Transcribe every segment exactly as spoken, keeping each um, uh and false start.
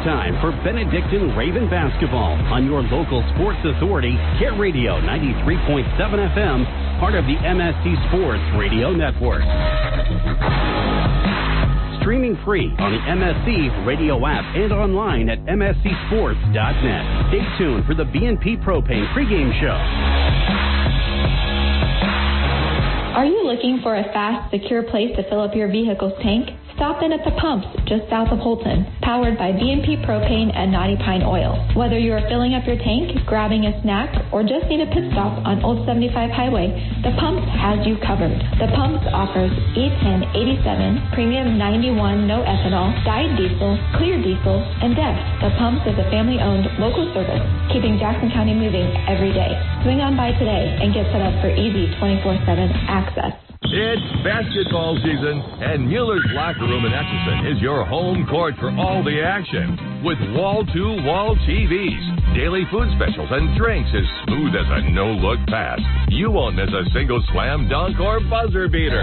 time for Benedictine Raven basketball on your local sports authority, Care Radio ninety-three point seven F M, part of the M S C Sports Radio Network. Streaming free on the M S C radio app and online at m s c sports dot net. Stay tuned for the B and P Propane pregame show. Are you looking for a fast, secure place to fill up your vehicle's tank? Stop in at the pumps just south of Holton, powered by B and P Propane and Knotty Pine Oil. Whether you are filling up your tank, grabbing a snack, or just need a pit stop on Old seventy-five Highway, the Pumps has you covered. The Pumps offers E ten eighty-seven, Premium ninety-one no ethanol, dyed diesel, clear diesel, and D E F. The Pumps is a family-owned local service, keeping Jackson County moving every day. Swing on by today and get set up for easy twenty-four seven access. It's basketball season, and Mueller's Locker Room in Atchison is your home court for all the action. With wall-to-wall T Vs, daily food specials, and drinks as smooth as a no-look pass. You won't miss a single slam dunk or buzzer beater.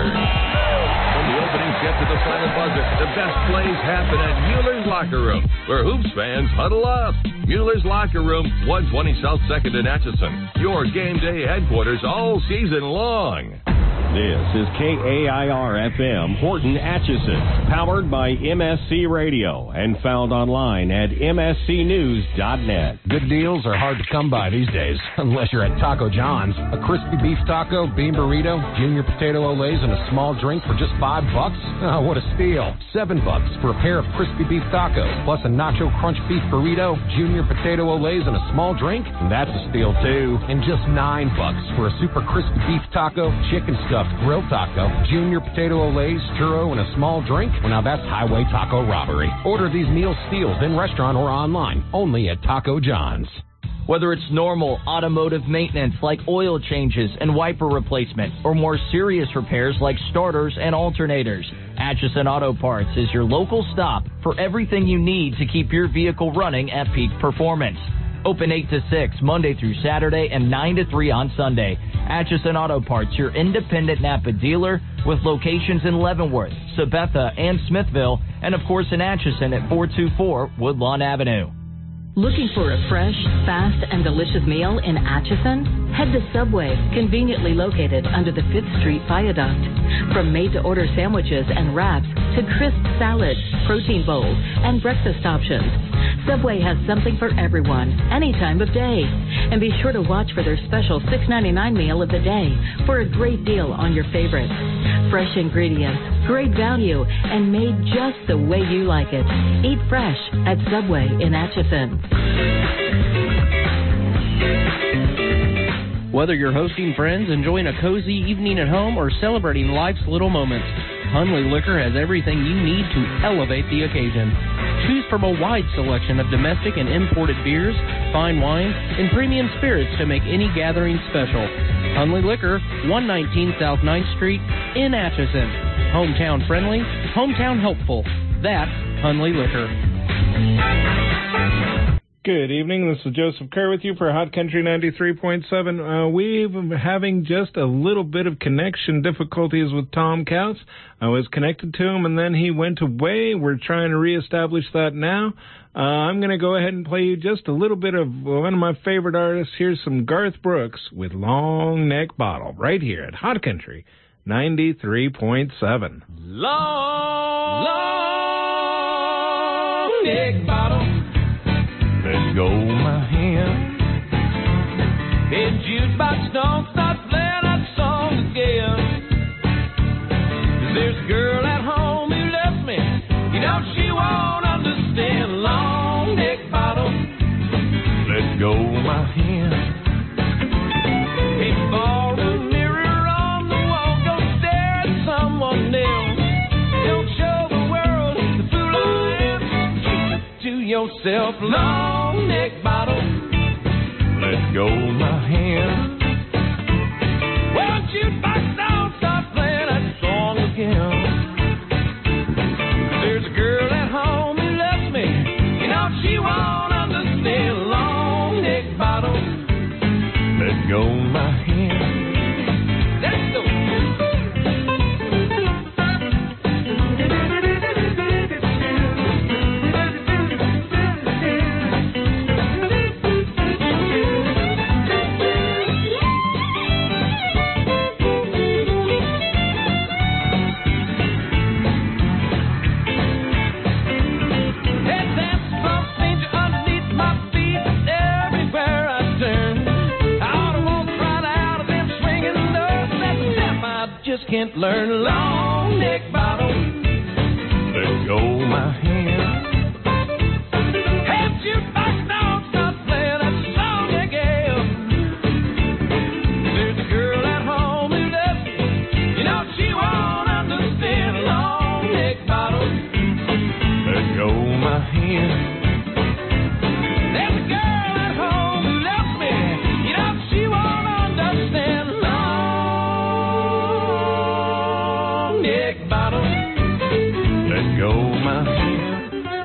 From the opening tip to the final buzzer, the best plays happen at Mueller's Locker Room, where hoops fans huddle up. Mueller's Locker Room, one twenty South second in Atchison. Your game day headquarters all season long. This is K A I R F M, Horton, Atchison, powered by M S C Radio and found online at m s c news dot net. Good deals are hard to come by these days, unless you're at Taco John's. A crispy beef taco, bean burrito, junior potato olays, and a small drink for just five bucks? Oh, what a steal. Seven bucks for a pair of crispy beef tacos, plus a nacho crunch beef burrito, junior potato olays, and a small drink? That's a steal, too. And just nine bucks for a super crispy beef taco, chicken stuffed grilled taco, junior potato olays, churro, and a small drink? Well, now that's highway taco robbery. Order these meal steals in restaurant or online, only at Taco John's. Whether it's normal automotive maintenance like oil changes and wiper replacement, or more serious repairs like starters and alternators, Atchison Auto Parts is your local stop for everything you need to keep your vehicle running at peak performance. Open eight to six Monday through Saturday and nine to three on Sunday. Atchison Auto Parts, your independent Napa dealer with locations in Leavenworth, Sabetha, and Smithville, and of course in Atchison at four two four Woodlawn Avenue. Looking for a fresh, fast, and delicious meal in Atchison? Head to Subway, conveniently located under the fifth Street Viaduct. From made-to-order sandwiches and wraps to crisp salads, protein bowls, and breakfast options, Subway has something for everyone, any time of day. And be sure to watch for their special six ninety-nine meal of the day for a great deal on your favorites. Fresh ingredients, great value, and made just the way you like it. Eat fresh at Subway in Atchison. Whether you're hosting friends, enjoying a cozy evening at home, or celebrating life's little moments, Hunley Liquor has everything you need to elevate the occasion. Choose from a wide selection of domestic and imported beers, fine wines, and premium spirits to make any gathering special. Hunley Liquor, one nineteen South ninth Street in Atchison. Hometown friendly, hometown helpful. That's Hunley Liquor. Good evening. This is Joseph Kerr with you for Hot Country ninety-three point seven. Uh, we've been having just a little bit of connection difficulties with Tom Kautz. I was connected to him, and then he went away. We're trying to reestablish that now. Uh, I'm going to go ahead and play you just a little bit of one of my favorite artists. Here's some Garth Brooks with Long Neck Bottle right here at Hot Country ninety-three point seven. Long, long neck bottle. Let go my hand. Hey, jukebox, don't start playing that song again. 'Cause there's a girl at home who loves me. You know she won't understand. Long neck bottle. Let go my hand. Hey, ballroom mirror on the wall. Don't stare at someone else. Don't show the world the fool I am. Keep it to yourself. Long neck bottle. Let go my hand. Well, jukebox, don't stop playing that song again. There's a girl at home who loves me. You know she won't understand. Long neck bottle. Let go my hand. Let's go. can't learn long neck bottle. Let go my hand. Hey, jukebox, don't stop playing that song again. There's a girl at home who loves you. You know she won't understand long neck bottle. Let go my hand. There's a girl at home who loves me. You know she won't understand long neck bottle. Let go my hand.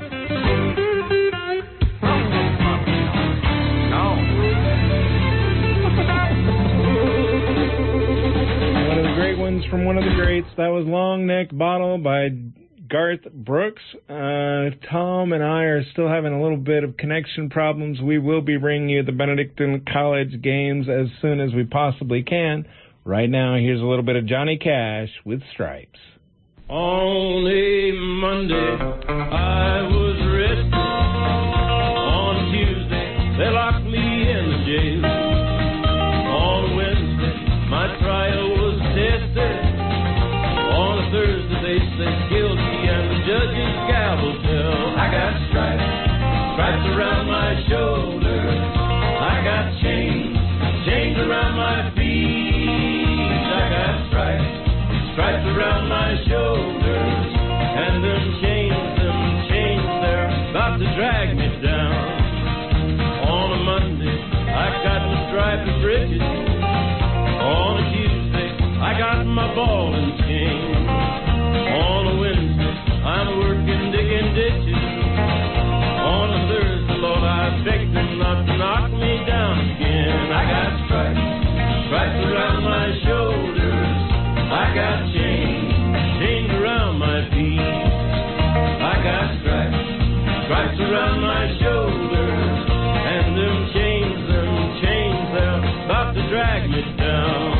One of the great ones from one of the greats. That was Long Neck Bottle by Garth Brooks. Uh, Tom and I are still having a little bit of connection problems. We will be bringing you the Benedictine College games as soon as we possibly can. Right now, here's a little bit of Johnny Cash with Stripes. On a Monday, I was arrested. On a Tuesday, they locked me in the jail. On a Wednesday, my trial was tested. On a Thursday, they said guilty, and the judge's gavel fell. I got stripes, stripes around my shoulders. I got chains, chains around my feet. I got stripes, stripes around my shoulders. And them chains, them chains, they're about to drag me down. On a Monday, I got the striped bridges. On a Tuesday, I got my ball and chain. On a Wednesday, I'm working digging ditches. On a Thursday, Lord, I begged them not to knock me down again. I got stripes, stripes around my shoulders. I got chains, chains around my feet. I got stripes, stripes around my shoulders. And them chains, them chains, they're about to drag me down.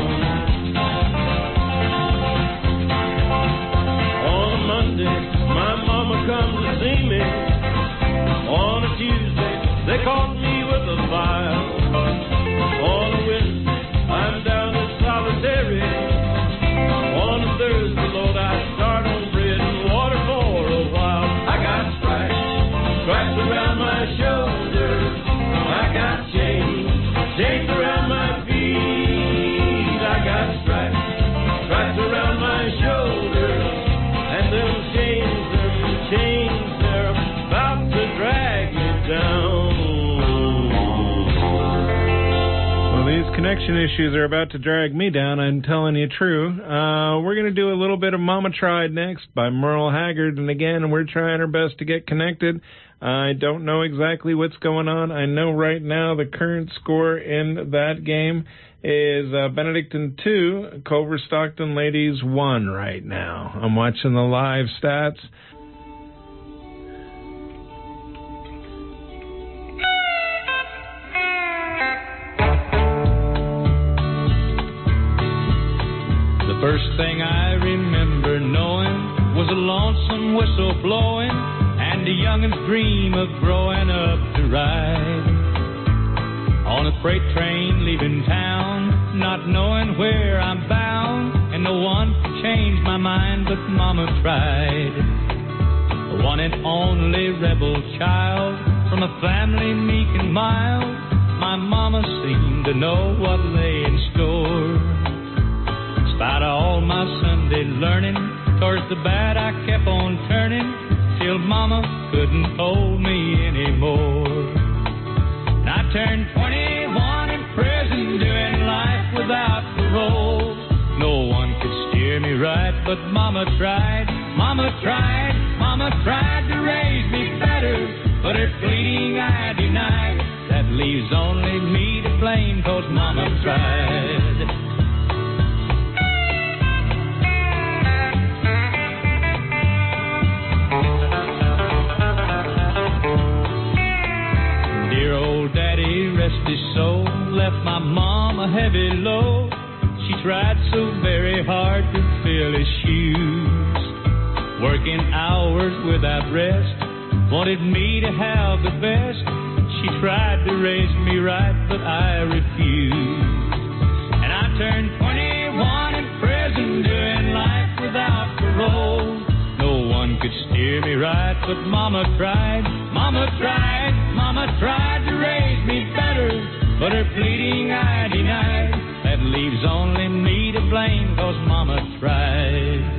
On a Monday, my mama come to see me. On a Tuesday, they caught me with a file. On a Wednesday, I'm down to solitary. On a Thursday, Lord, I start on bread and water for a while. I got stripes, stripes around my shoulders. I got chains, chains around my feet. I got stripes, stripes around my shoulders. And them chains, them chains, they're about to drag me down. Well, these connection issues are about to drag me down, I'm telling you true. Uh, we're going to do a little bit of Mama Tried next by Merle Haggard, and again, we're trying our best to get connected. I don't know exactly what's going on. I know right now the current score in that game is uh, Benedictine two, Culver Stockton Ladies one right now. I'm watching the live stats. The first thing I remember knowing was a lonesome whistle blowing and a youngin's dream of growing up to ride on a freight train leaving town, not knowing where I'm bound, and no one could change my mind but Mama tried. The one and only rebel child from a family meek and mild, my Mama seemed to know what lay in store. In spite of all my Sunday learning, towards the bad I kept on turning, till Mama couldn't hold me anymore. And I turned twenty-one in prison, doing life without parole. No one could steer me right, but Mama tried, Mama tried, Mama tried to raise me better, but her pleading I denied. That leaves only me to blame, 'cause Mama tried. Dear old daddy, rest his soul, left my mom a heavy load. She tried so very hard to fill his shoes, working hours without rest, wanted me to have the best. She tried to raise me right, but I refused. And I turned twenty-one in prison, doing roll. No one could steer me right, but Mama tried, Mama tried, Mama tried to raise me better, but her pleading I denied. That leaves only me to blame, 'cause Mama tried.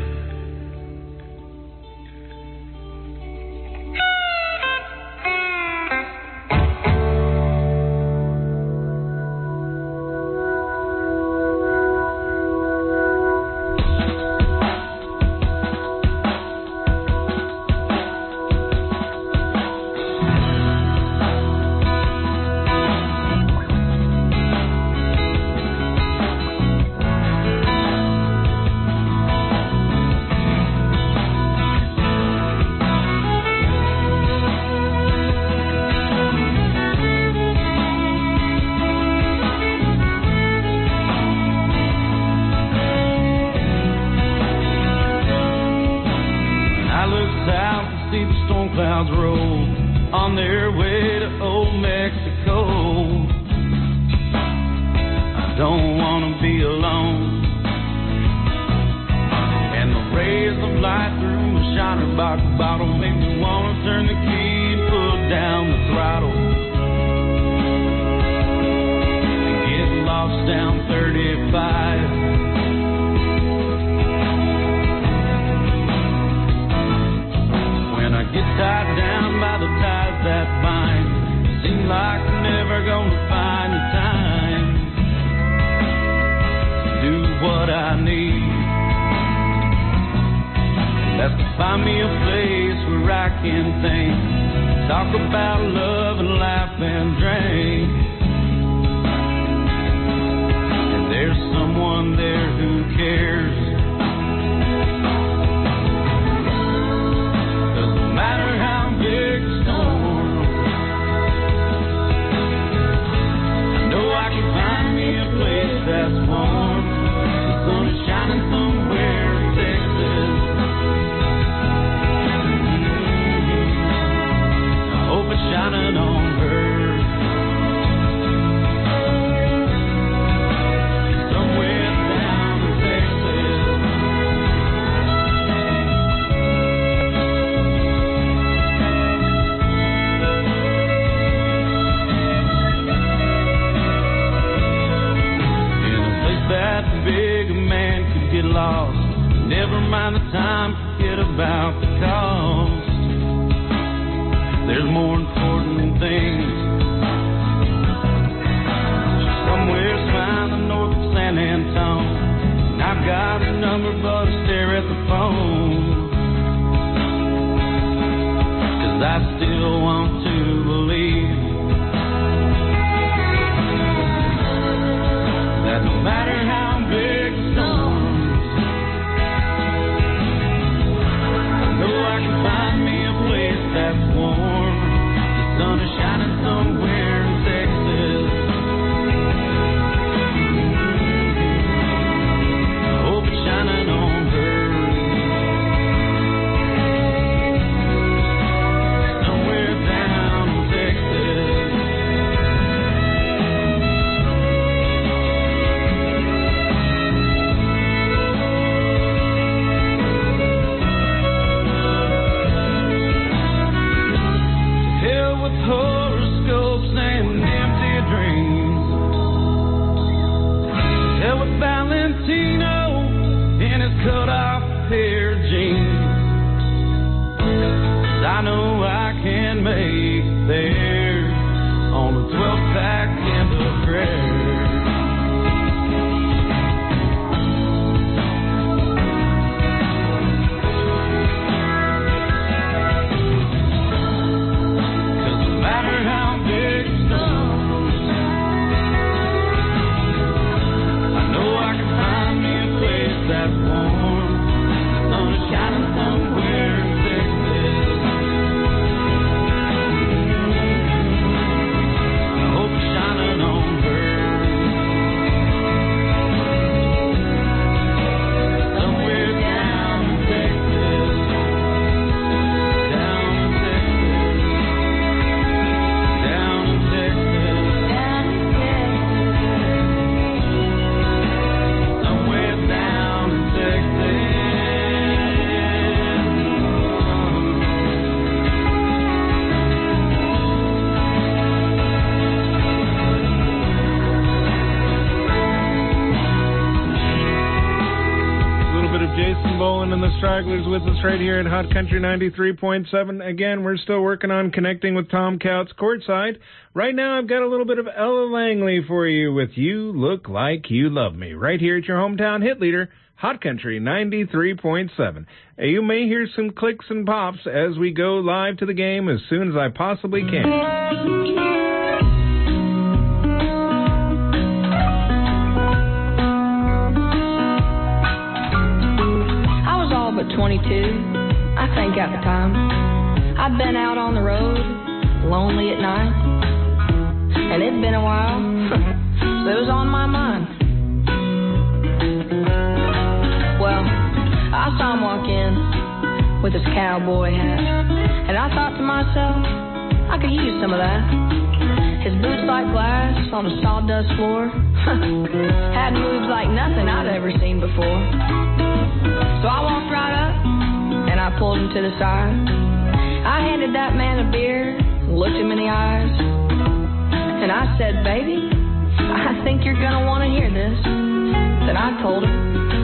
Shining Stragglers with us right here at Hot Country ninety-three point seven. Again, we're still working on connecting with Tom Couts courtside. Right now, I've got a little bit of Ella Langley for you with You Look Like You Love Me, right here at your hometown hit leader, Hot Country ninety-three point seven. You may hear some clicks and pops as we go live to the game as soon as I possibly can. twenty-two, I think at the time. I'd been out on the road, lonely at night, and it'd been a while, so it was on my mind. Well, I saw him walk in with his cowboy hat, and I thought to myself, I could use some of that. His boots like glass on a sawdust floor, had moves like nothing I'd ever seen before. So I walked right up, and I pulled him to the side. I handed that man a beer, looked him in the eyes, and I said, baby, I think you're going to want to hear this. Then I told him,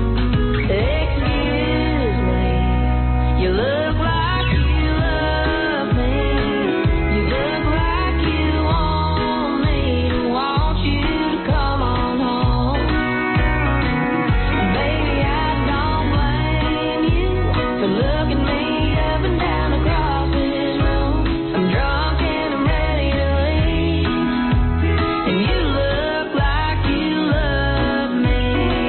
excuse me, you look like you love me. You look like you want me to want you to come on home. Baby, I don't blame you for looking me up and down across this room. I'm drunk and I'm ready to leave, and you look like you love me.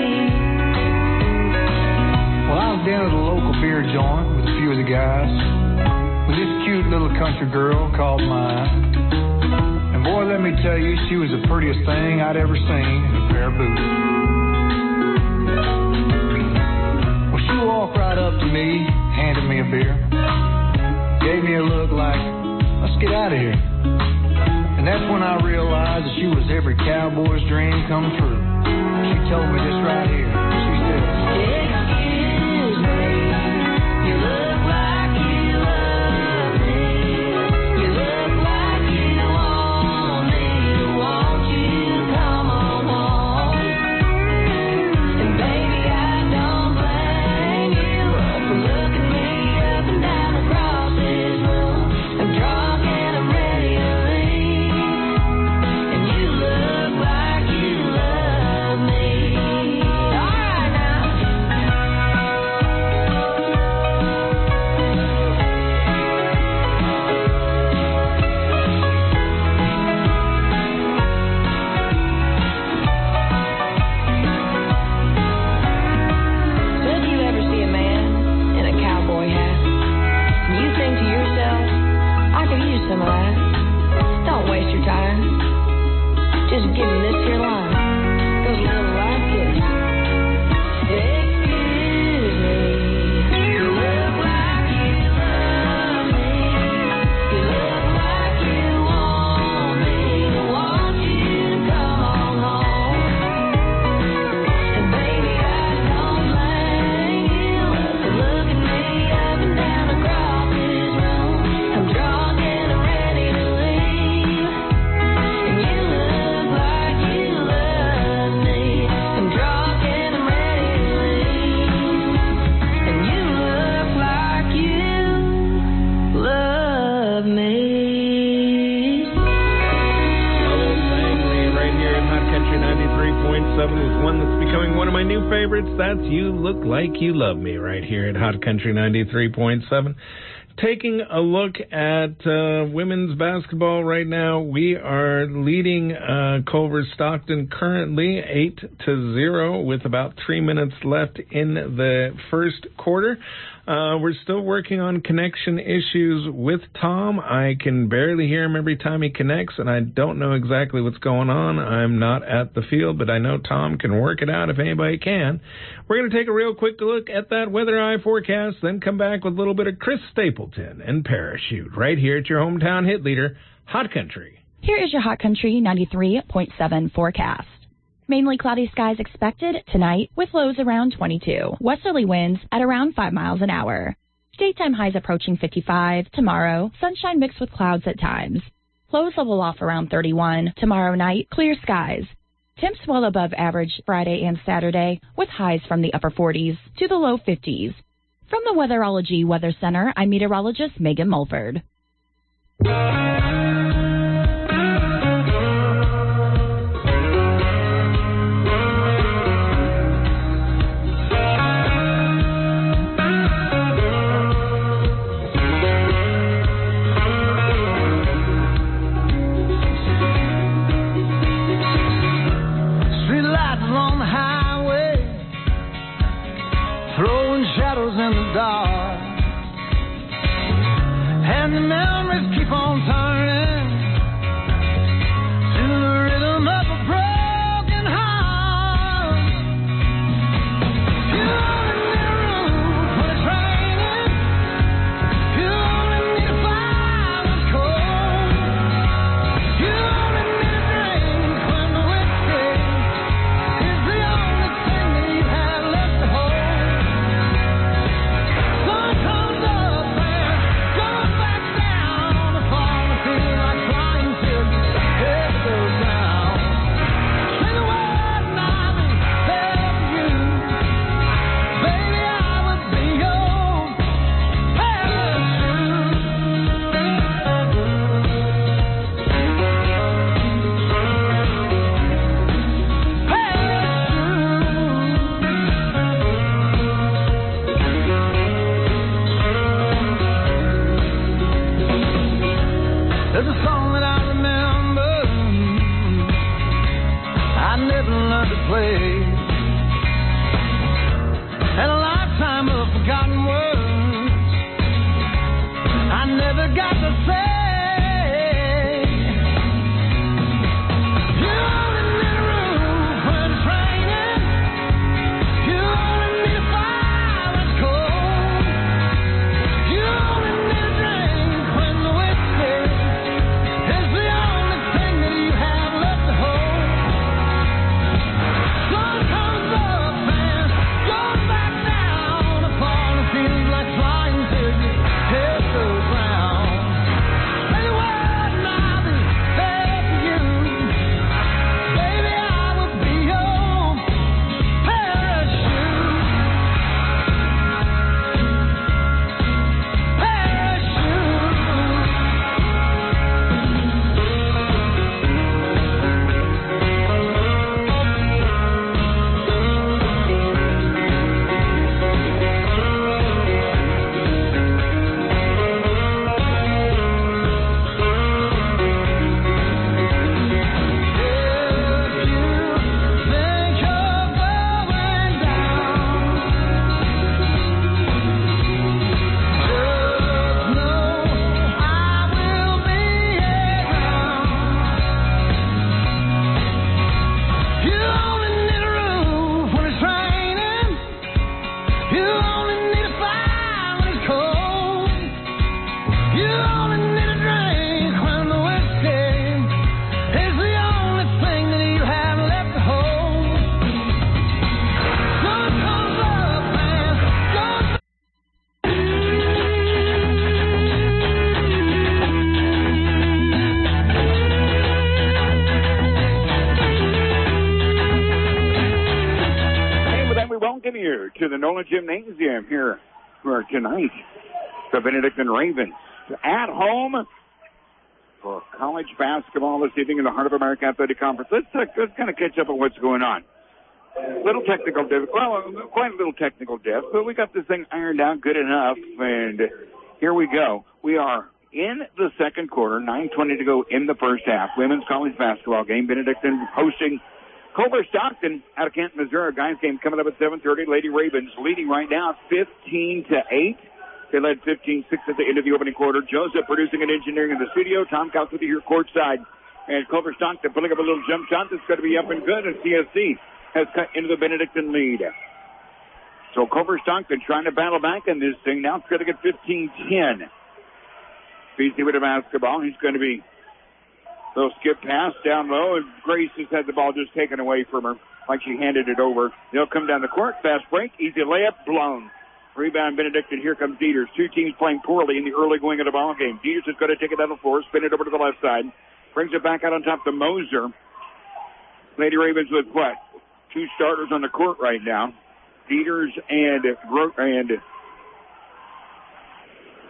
Well, I was down at a local beer joint with a few of the guys, with this cute little country girl called mine. And boy, let me tell you, she was the prettiest thing I'd ever seen in a pair of boots. Well, she walked right up to me, handed me a beer, gave me a look like, let's get out of here. And that's when I realized that she was every cowboy's dream come true. She told me this right here. She said, excuse me, you look like you love me. You look like you want me to want you to come on home. And baby, I don't blame you for looking me up and down across this room. I'm drunk and I'm ready to leave, and you look like you love me. All right now. So if you ever see a man in a cowboy hat, and you think to yourself, I could use some of that, don't waste your time. Just give him this here line. Goes a little like this. Excuse me, you look like you love me. You look like you want me to want you to come on home. And baby, I don't blame you for looking me up and down across this room. I'm drunk and I'm ready to leave, and you look like you love me. I'm drunk and I'm ready to leave, and you look like you love me. Ella Langley right here at Hot Country ninety-three point seven is one that's becoming one of my new favorites. That's You Look Like You Love Me right here at Hot Country ninety-three point seven. Taking a look at uh, women's basketball right now, we are leading uh, Culver Stockton currently eight to zero with about three minutes left in the first quarter. Uh, we're still working on connection issues with Tom. I can barely hear him every time he connects, and I don't know exactly what's going on. I'm not at the field, but I know Tom can work it out if anybody can. We're going to take a real quick look at that weather eye forecast, then come back with a little bit of Chris Stapleton and Parachute right here at your hometown hit leader, Hot Country. Here is your Hot Country ninety-three point seven forecast. Mainly cloudy skies expected tonight with lows around twenty-two. Westerly winds at around five miles an hour. Daytime highs approaching fifty-five. Tomorrow, sunshine mixed with clouds at times. Lows level off around thirty-one. Tomorrow night, clear skies. Temps well above average Friday and Saturday with highs from the upper forties to the low fifties. From the Weatherology Weather Center, I'm meteorologist Megan Mulford. Shadows in the dark, and the memories keep on turning to the rhythm of a broken heart. You only need a room when it's raining. You only need a fire when it's cold. You only need a drink when the whiskey is the only thing that you have left to hold. There's a song that I remember I never learned to play, and a lifetime of forgotten words I never got to say. You only need a roof when it's raining. You only need a fire when it's cold. You only need a drink when the whiskey is the only thing that you have left to hold. Sun comes up and goes back down upon the feels like flying till your head goes round. Say the word and I'll be there for you. Baby, I would be your parachute. To the Nolan Gymnasium here for tonight. The Benedictine Ravens at home for college basketball this evening in the Heart of America Athletic Conference. Let's, uh, let's kind of catch up on what's going on. Little technical diff, well, quite a little technical diff, but we got this thing ironed out good enough, and here we go. We are in the second quarter, nine twenty to go in the first half. Women's college basketball game. Benedictine hosting Culver Stockton out of Canton, Missouri. Guys game coming up at seven thirty. Lady Ravens leading right now fifteen to eight. They led fifteen six at the end of the opening quarter. Joseph producing and engineering in the studio. Tom Coutts with you here courtside. And Culver Stockton pulling up a little jump shot that's going to be up and good. And C S C has cut into the Benedictine lead. So Culver Stockton trying to battle back in this thing. Now it's going to get fifteen ten. B C with a basketball. He's going to be little skip pass down low, and Grace has had the ball just taken away from her like she handed it over. They'll come down the court. Fast break. Easy layup. Blown. Rebound Benedictine. Here comes Dieters. Two teams playing poorly in the early going of the ball game. Dieters is going to take it down the floor, spin it over to the left side. Brings it back out on top to Moser. Lady Ravens with what? Two starters on the court right now. Dieters and, and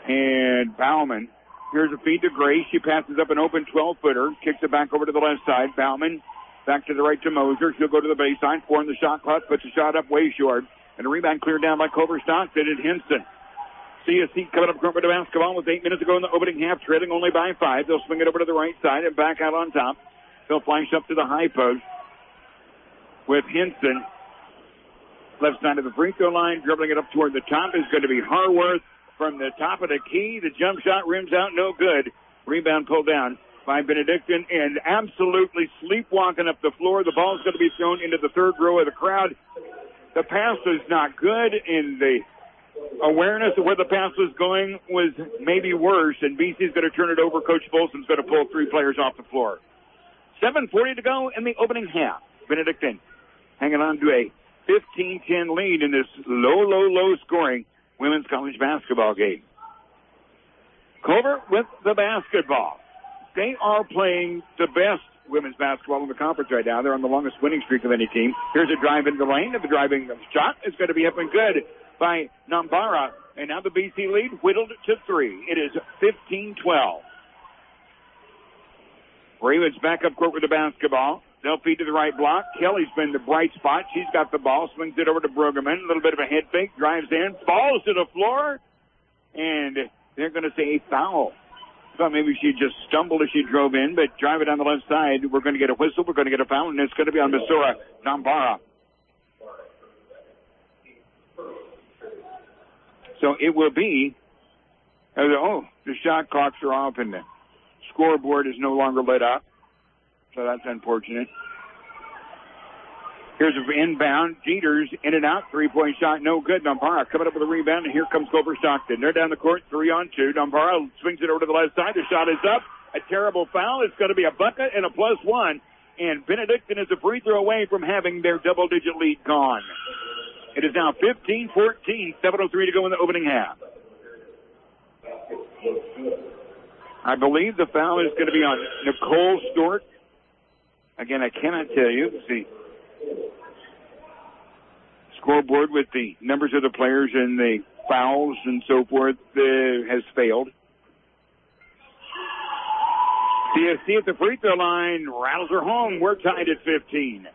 And Bauman, here's a feed to Grace. She passes up an open twelve-footer, kicks it back over to the left side. Bauman back to the right to Moser. She'll go to the baseline, four in the shot clock, puts the shot up way short. And a rebound cleared down by Culver Stockton and Henson. C S C coming up front with the basketball with eight minutes to go in the opening half, trailing only by five. They'll swing it over to the right side and back out on top. They'll flash up to the high post with Henson. Left side of the free throw line, dribbling it up toward the top is going to be Harworth from the top of the key. The jump shot rims out, no good. Rebound pulled down by Benedictine and absolutely sleepwalking up the floor. The ball's going to be thrown into the third row of the crowd. The pass was not good, and the awareness of where the pass was going was maybe worse, and B C's going to turn it over. Coach Folsom's going to pull three players off the floor. seven forty to go in the opening half. Benedictine hanging on to a fifteen ten lead in this low, low, low scoring women's college basketball game. Culver with the basketball. They are playing the best women's basketball in the conference right now. They're on the longest winning streak of any team. Here's a drive into the lane, and the driving shot is going to be up and good by Nambara. And now the B C lead whittled to three. It is fifteen twelve. Ravens back up court with the basketball. They'll feed to the right block. Kelly's been the bright spot. She's got the ball, swings it over to Brueggemann. A little bit of a head fake, drives in, falls to the floor, and they're going to say a foul. Thought maybe she just stumbled as she drove in, but drive it down the left side. We're going to get a whistle. We're going to get a foul, and it's going to be on Missouri Nambara. So it will be, oh, the shot clocks are off, and the scoreboard is no longer lit up. So that's unfortunate. Here's an inbound. Jeters in and out. Three-point shot. No good. Nambara coming up with a rebound. And here comes Culver Stockton. They're down the court. Three on two. Nambara swings it over to the left side. The shot is up. A terrible foul. It's going to be a bucket and a plus one. And Benedictine is a free throw away from having their double-digit lead gone. It is now fifteen fourteen. seven oh three to go in the opening half. I believe the foul is going to be on Nicole Stork. Again, I cannot tell you. Let's see. Scoreboard with the numbers of the players and the fouls and so forth uh, has failed. C S C at the free throw line rattles her home. We're tied at fifteen.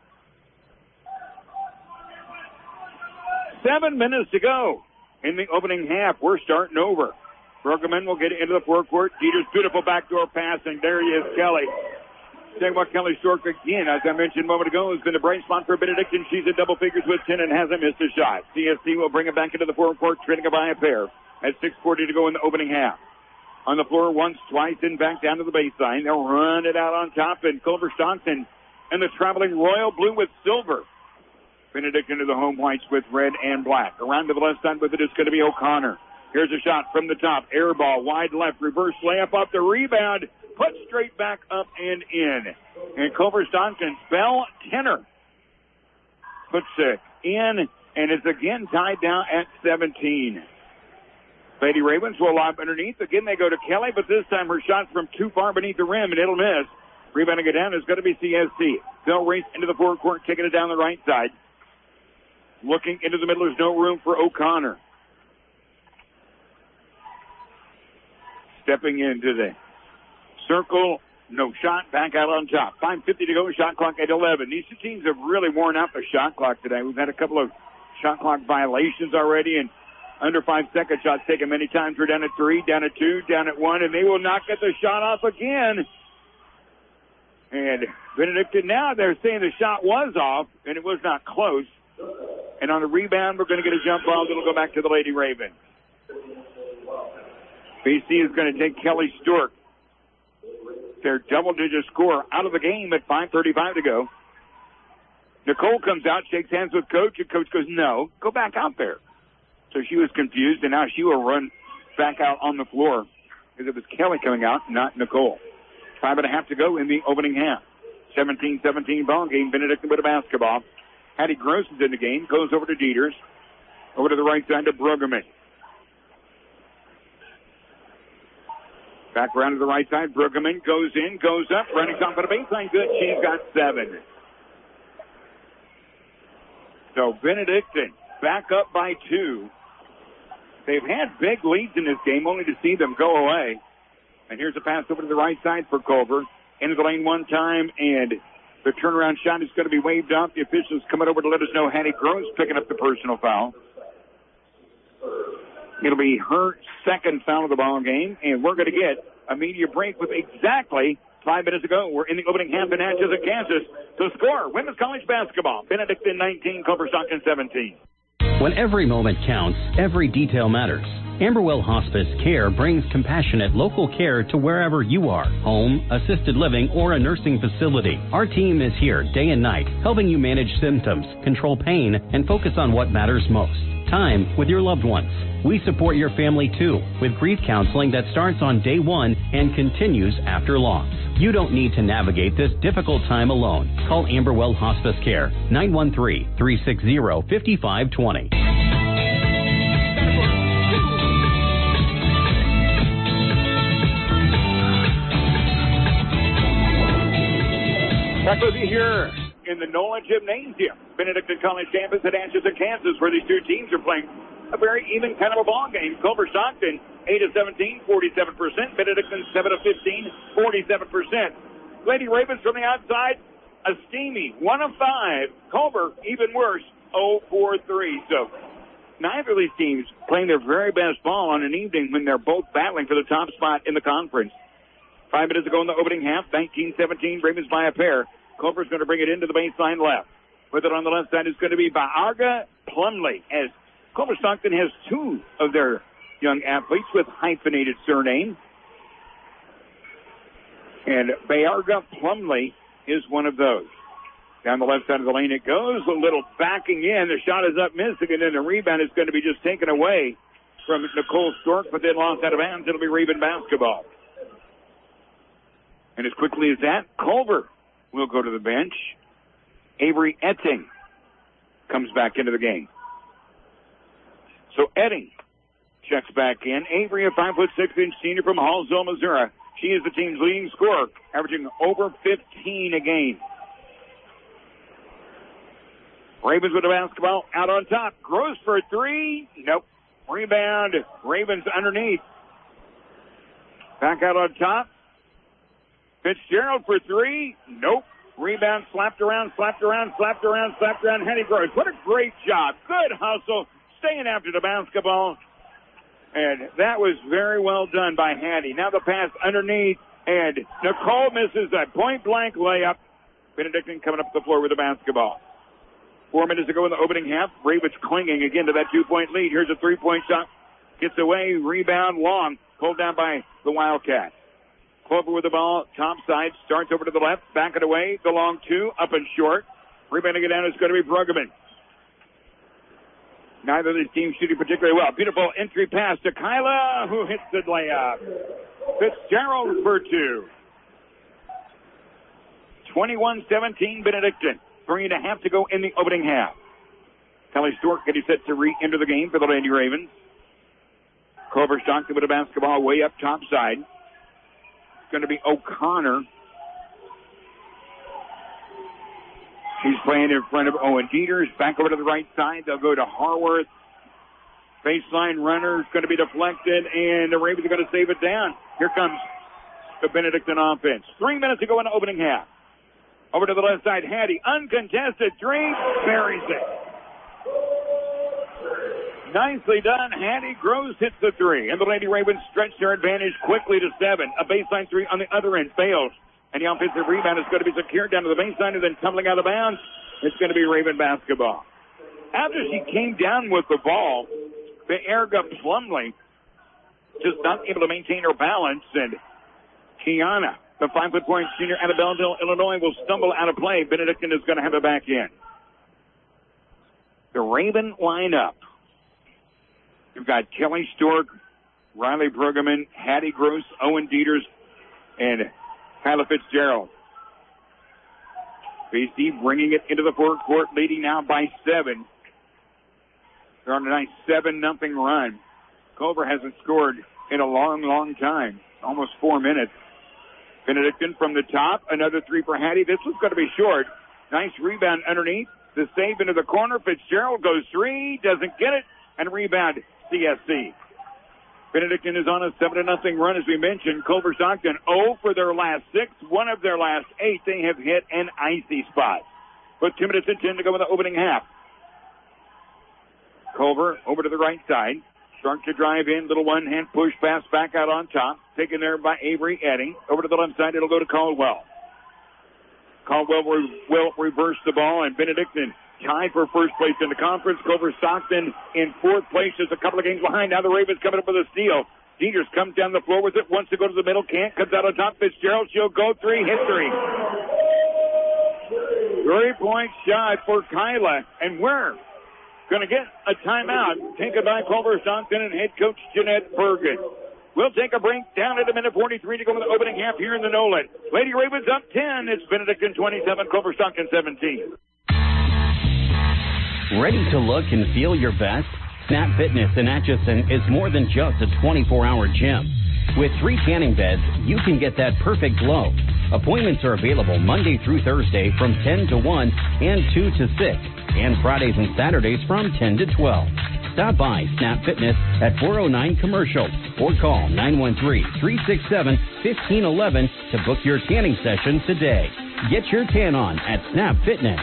Seven minutes to go in the opening half. We're starting over. Brueggemann will get into the forecourt. Jeter's beautiful backdoor pass, and there he is, Kelly. Tell you what, Kelly Stork again, as I mentioned a moment ago, has been a bright spot for Benedictine. She's in double figures with ten and hasn't missed a shot. C S C will bring it back into the forecourt, trailing it by a pair at six forty to go in the opening half. On the floor once, twice, and back down to the baseline. They'll run it out on top, and Culver Stockton and the traveling royal blue with silver. Benedictine to the home whites with red and black. Around to the left side with it is going to be O'Connor. Here's a shot from the top. Air ball, wide left, reverse layup up the rebound. Put straight back up and in. And Culver Stockton's Bell Tenor puts it in, and it's again tied down at seventeen. Lady Ravens will lob underneath. Again, they go to Kelly, but this time her shot's from too far beneath the rim, and it'll miss. Rebounding it down is going to be C S C. They'll race into the forecourt, kicking it down the right side. Looking into the middle, there's no room for O'Connor. Stepping into the circle, no shot, back out on top. five fifty to go, shot clock at eleven. These two teams have really worn out the shot clock today. We've had a couple of shot clock violations already, and under five second shots taken many times. We're down at three, down at two, down at one, and they will not get the shot off again. And Benedictine now, they're saying the shot was off, and it was not close. And on the rebound, we're going to get a jump ball that'll go back to the Lady Ravens. B C is going to take Kelly Stork, their double-digit score, out of the game at five thirty-five to go. Nicole comes out, shakes hands with Coach, and Coach goes, no, go back out there. So she was confused, and now she will run back out on the floor because it was Kelly coming out, not Nicole. Five and a half to go in the opening half. seventeen seventeen ball game, Benedictine with a basketball. Hattie Gross is in the game, goes over to Dieters, over to the right side to Brueggemann. Back around to the right side. Brueggemann goes in, goes up, running top of the baseline. Good. She's got seven. So Benedictine back up by two. They've had big leads in this game, only to see them go away. And here's a pass over to the right side for Culver. Into the lane one time, and the turnaround shot is going to be waved off. The officials coming over to let us know Hattie Gross picking up the personal foul. It'll be her second foul of the ball game, and we're going to get a media break with exactly five minutes ago. We're in the opening half in Atchison, Kansas. To score, women's college basketball. Benedictine nineteen, Culver Stockton seventeen. When every moment counts, every detail matters. Amberwell Hospice Care brings compassionate local care to wherever you are, home, assisted living, or a nursing facility. Our team is here day and night, helping you manage symptoms, control pain, and focus on what matters most. Time with your loved ones. We support your family too, with grief counseling that starts on day one and continues after loss. You don't need to navigate this difficult time alone. Call Amberwell Hospice Care, nine one three, three six zero, five five two zero. Back with you here in the Nolan Gymnasium, Benedictine College campus at Atchison, Kansas, where these two teams are playing a very even kind of a ball game. Culver Stockton, eight of seventeen, forty-seven percent. Benedictine, seven of fifteen, forty-seven percent. Lady Ravens from the outside, a steamy one of five. Culver, even worse, zero for three. So neither of these teams playing their very best ball on an evening when they're both battling for the top spot in the conference. Five minutes ago in the opening half, nineteen seventeen, Ravens by a pair. Culver's going to bring it into the baseline left. With it on the left side is going to be Baarga Plumley, as Culver Stockton has two of their young athletes with hyphenated surnames. And Baarga Plumley is one of those. Down the left side of the lane it goes, a little backing in. The shot is up missing, and then the rebound is going to be just taken away from Nicole Stork, but then lost out of bounds. It'll be Raven basketball. And as quickly as that, Culver will go to the bench. Avery Etting comes back into the game. So Etting checks back in. Avery, a five foot six inch senior from Hallsville, Missouri. She is the team's leading scorer, averaging over fifteen a game. Ravens with the basketball out on top. Gross for three. Nope. Rebound. Ravens underneath. Back out on top. Fitzgerald for three. Nope. Rebound slapped around, slapped around, slapped around, slapped around. Hattie Gross. What a great job. Good hustle. Staying after the basketball. And that was very well done by Hattie. Now the pass underneath. And Nicole misses a point-blank layup. Benedictine coming up the floor with the basketball. Four minutes ago in the opening half, Ravens clinging again to that two-point lead. Here's a three-point shot. Gets away. Rebound long. Pulled down by the Wildcats. Culver with the ball, top side, starts over to the left, back it away, the long two, up and short. Rebounding it down is going to be Bruggeman. Neither of these teams shooting particularly well. Beautiful entry pass to Kyla, who hits the layup. Fitzgerald for two. twenty-one seventeen Benedictine. Three and a half to go in the opening half. Kelly Stork getting set to re-enter the game for the Lady Ravens. Culver Stockton with a basketball way up top side. Going to be O'Connor. He's playing in front of Owen Dieters. Back over to the right side. They'll go to Harworth. Baseline runner is going to be deflected, and the Ravens are going to save it down. Here comes the Benedictine offense. Three minutes to go in the opening half. Over to the left side, Hattie. Uncontested three. Buries it. Nicely done. Hattie Gross hits the three. And the Lady Ravens stretch their advantage quickly to seven. A baseline three on the other end fails. And the offensive rebound is going to be secured down to the baseline and then tumbling out of bounds. It's going to be Raven basketball. After she came down with the ball, the Baarga Plumley just not able to maintain her balance. And Kiana, the five-foot-four senior out of Belleville, Illinois, will stumble out of play. Benedictine is going to have it back in. The Raven lineup. You've got Kelly Stork, Riley Bruggeman, Hattie Gross, Owen Dieters, and Kyla Fitzgerald. B C bringing it into the forecourt, leading now by seven. They're on a nice seven nothing run. Culver hasn't scored in a long, long time, almost four minutes. Benedictine from the top, another three for Hattie. This one's going to be short. Nice rebound underneath. The save into the corner. Fitzgerald goes three, doesn't get it, and rebound C S C. Benedictine is on a seven to nothing run, as we mentioned. Culver Stockton zero for their last six. One of their last eight, they have hit an icy spot. With two minutes and ten to go in the opening half. Culver over to the right side. Starts to drive in. Little one-hand push pass back out on top. Taken there by Avery Eddy. Over to the left side, it'll go to Caldwell. Caldwell re- will reverse the ball, and Benedictine tied for first place in the conference. Culver Stockton in fourth place, just a couple of games behind. Now the Ravens coming up with a steal. Dieters comes down the floor with it, wants to go to the middle, can't, comes out on top. Fitzgerald, she'll go three, hit three. Three-point shot for Kyla, and we're going to get a timeout taken by Culver Stockton and head coach Jeanette Bergen. We'll take a break down at a minute forty-three to go in the opening half here in the Nolan. Lady Ravens up ten. It's Benedictine twenty-seven, Culver Stockton seventeen. Ready to look and feel your best? Snap Fitness in Atchison is more than just a twenty-four hour gym. With three tanning beds, you can get that perfect glow. Appointments are available Monday through Thursday from ten to one and two to six, and Fridays and Saturdays from ten to twelve. Stop by Snap Fitness at four oh nine Commercial or call nine one three, three six seven, one five one one to book your tanning session today. Get your tan on at Snap Fitness.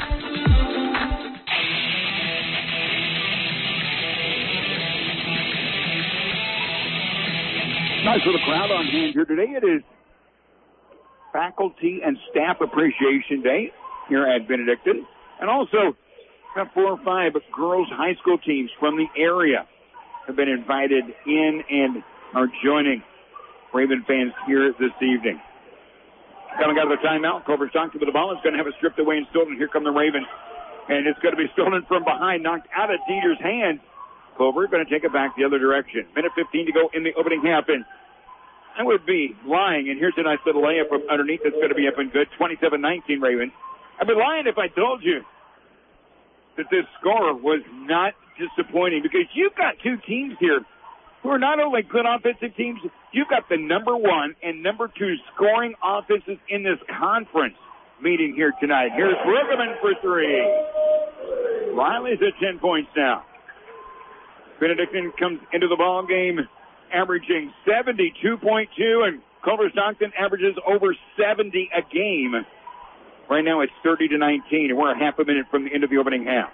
Nice little crowd on hand here today. It is Faculty and Staff Appreciation Day here at Benedictine. And also, about four or five girls high school teams from the area have been invited in and are joining Raven fans here this evening. Coming out of the timeout, Culver Stockton with the ball is going to have it stripped away and stolen. Here come the Ravens. And it's going to be stolen from behind, knocked out of Dieter's hands. Culver going to take it back the other direction. Minute fifteen to go in the opening half. And I would be lying. And here's a nice little layup from underneath that's going to be up and good. twenty-seven nineteen Ravens. I'd be lying if I told you that this score was not disappointing, because you've got two teams here who are not only good offensive teams, you've got the number one and number two scoring offenses in this conference meeting here tonight. Here's Bruggeman for three. Riley's at ten points now. Benedictine comes into the ball game averaging seventy-two point two, and Culver Stockton averages over seventy a game. Right now it's thirty to nineteen, and we're a half a minute from the end of the opening half.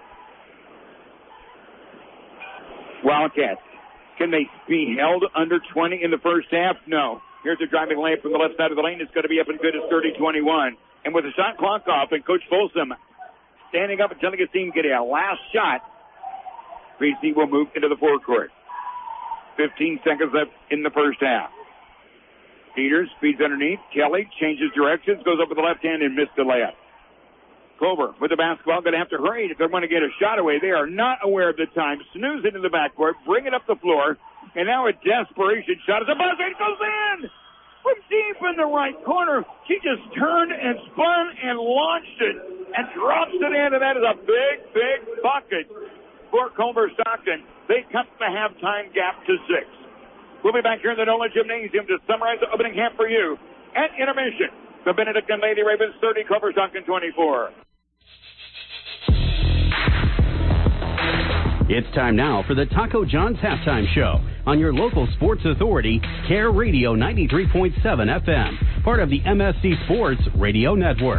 Wildcats, can they be held under twenty in the first half? No. Here's a driving lane from the left side of the lane. It's going to be up and good. It's thirty twenty-one. And with the shot clock off and Coach Folsom standing up and telling his team get a last shot, B C will move into the forecourt. fifteen seconds left in the first half. Peters speeds underneath. Kelly changes directions, goes up with the left hand and missed the layup. Culver with the basketball, going to have to hurry if they want to get a shot away. They are not aware of the time. Snooze into the backcourt, bring it up the floor, and now a desperation shot as a buzzer. It goes in from deep in the right corner. She just turned and spun and launched it and drops it in, and that is a big, big bucket for Culver Stockton. They cut the halftime gap to six. We'll be back here in the Nolan Gymnasium to summarize the opening half for you. At intermission, the Benedictine Lady Ravens thirty, Culver Stockton twenty-four. It's time now for the Taco John's Halftime Show on your local sports authority, Care Radio ninety-three point seven F M, part of the M S C Sports Radio Network.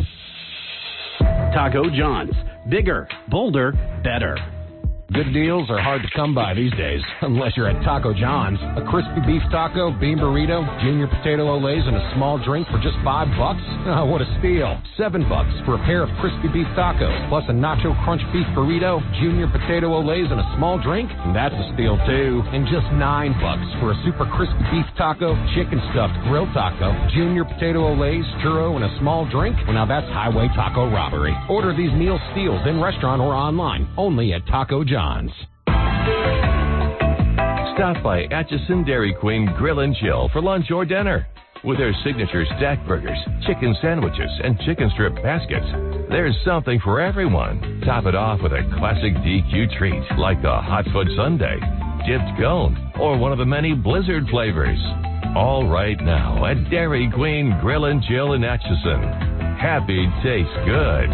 Taco John's, bigger, bolder, better. Good deals are hard to come by these days, unless you're at Taco John's. A crispy beef taco, bean burrito, junior potato olays, and a small drink for just five bucks? Oh, what a steal. Seven bucks for a pair of crispy beef tacos, plus a nacho crunch beef burrito, junior potato olays, and a small drink? That's a steal, too. And just nine bucks for a super crispy beef taco, chicken stuffed grilled taco, junior potato olays, churro, and a small drink? Well, now that's highway taco robbery. Order these meal steals in restaurant or online, only at Taco John's. Stop by Atchison Dairy Queen Grill and Chill for lunch or dinner. With their signature stack burgers, chicken sandwiches, and chicken strip baskets, there's something for everyone. Top it off with a classic D Q treat like the Hot Foot Sundae, dipped cone, or one of the many Blizzard flavors. All right now at Dairy Queen Grill and Chill in Atchison. Happy tastes good.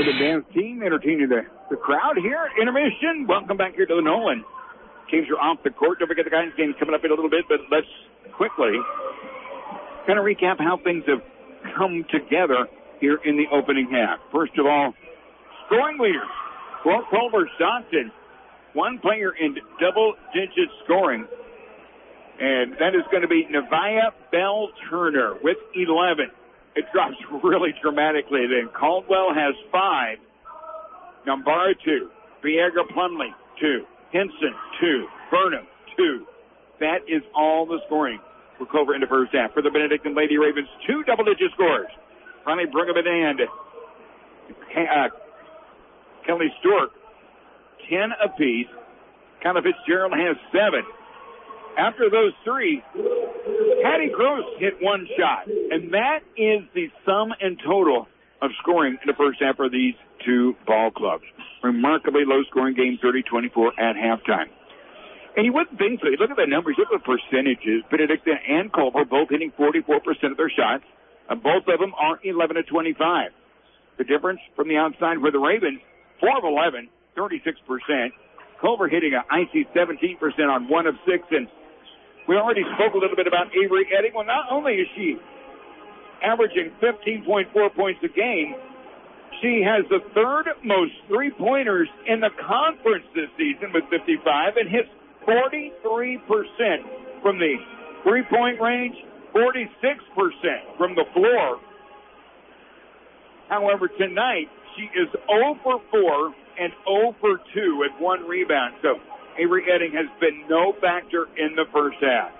rhythm dance team entertaining the, the crowd here at intermission. Welcome back here to the Nolan. Teams are off the court. Don't forget the guys' game's coming up in a little bit, but let's quickly kind of recap how things have come together here in the opening half. First of all, scoring leaders for Culver Stockton. One player in double-digit scoring, and that is going to be Nevaeh Bell Turner with eleven. It drops really dramatically then. Caldwell has five. Nambara, two. Viagra Plumley, two. Henson, two. Burnham, two. That is all the scoring for Culver in the first half. For the Benedictine Lady Ravens, two double-digit scores. Finally, Brigham and uh, Kelly Stork, ten apiece. Kyla Fitzgerald has seven. After those three, Hattie Gross hit one shot. And that is the sum and total of scoring in the first half for these two ball clubs. Remarkably low-scoring game, thirty twenty-four at halftime. And you wouldn't think so. You look at the numbers, look at the percentages. Benedictine and Culver both hitting forty-four percent of their shots. And both of them are eleven to twenty-five. The difference from the outside for the Ravens, four of eleven, thirty-six percent. Culver hitting an icy seventeen percent on one of six. And we already spoke a little bit about Avery Edding. Well, not only is she averaging fifteen point four points a game, she has the third most three-pointers in the conference this season with fifty-five and hits forty-three percent from the three-point range, forty-six percent from the floor. However, tonight she is zero for four and zero for two with one rebound. So Avery Edding has been no factor in the first half.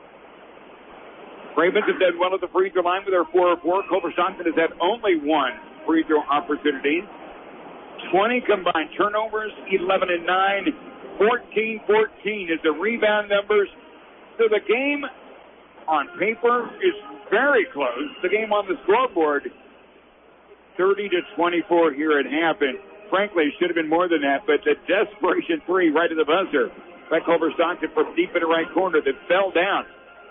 Ravens have done well at the free throw line with their four of four. Culver Stockton has had only one free throw opportunity. twenty combined turnovers, eleven and nine, fourteen fourteen is the rebound numbers. So the game on paper is very close. The game on the scoreboard, thirty to twenty-four here at half. And frankly, it should have been more than that, but the desperation three right at the buzzer by Culver Stockton from deep in the right corner that fell down.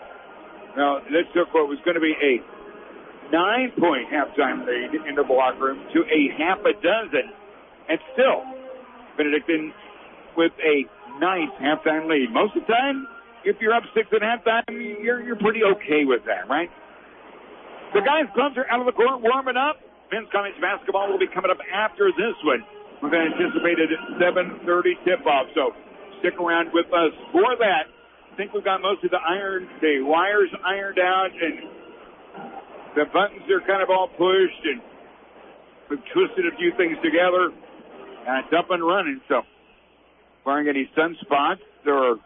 Now, this took what was going to be a nine-point halftime lead in the block room to a half a dozen. And still, Benedictine with a nice halftime lead. Most of the time, if you're up six at halftime, you're, you're pretty okay with that, right? The guys' clubs are out of the court warming up. Men's college basketball will be coming up after this one with an anticipated seven thirty tip-off. So stick around with us for that. I think we've got most of the iron, the wires ironed out, and the buttons are kind of all pushed, and we've twisted a few things together, and it's up and running. So, barring any sunspots or,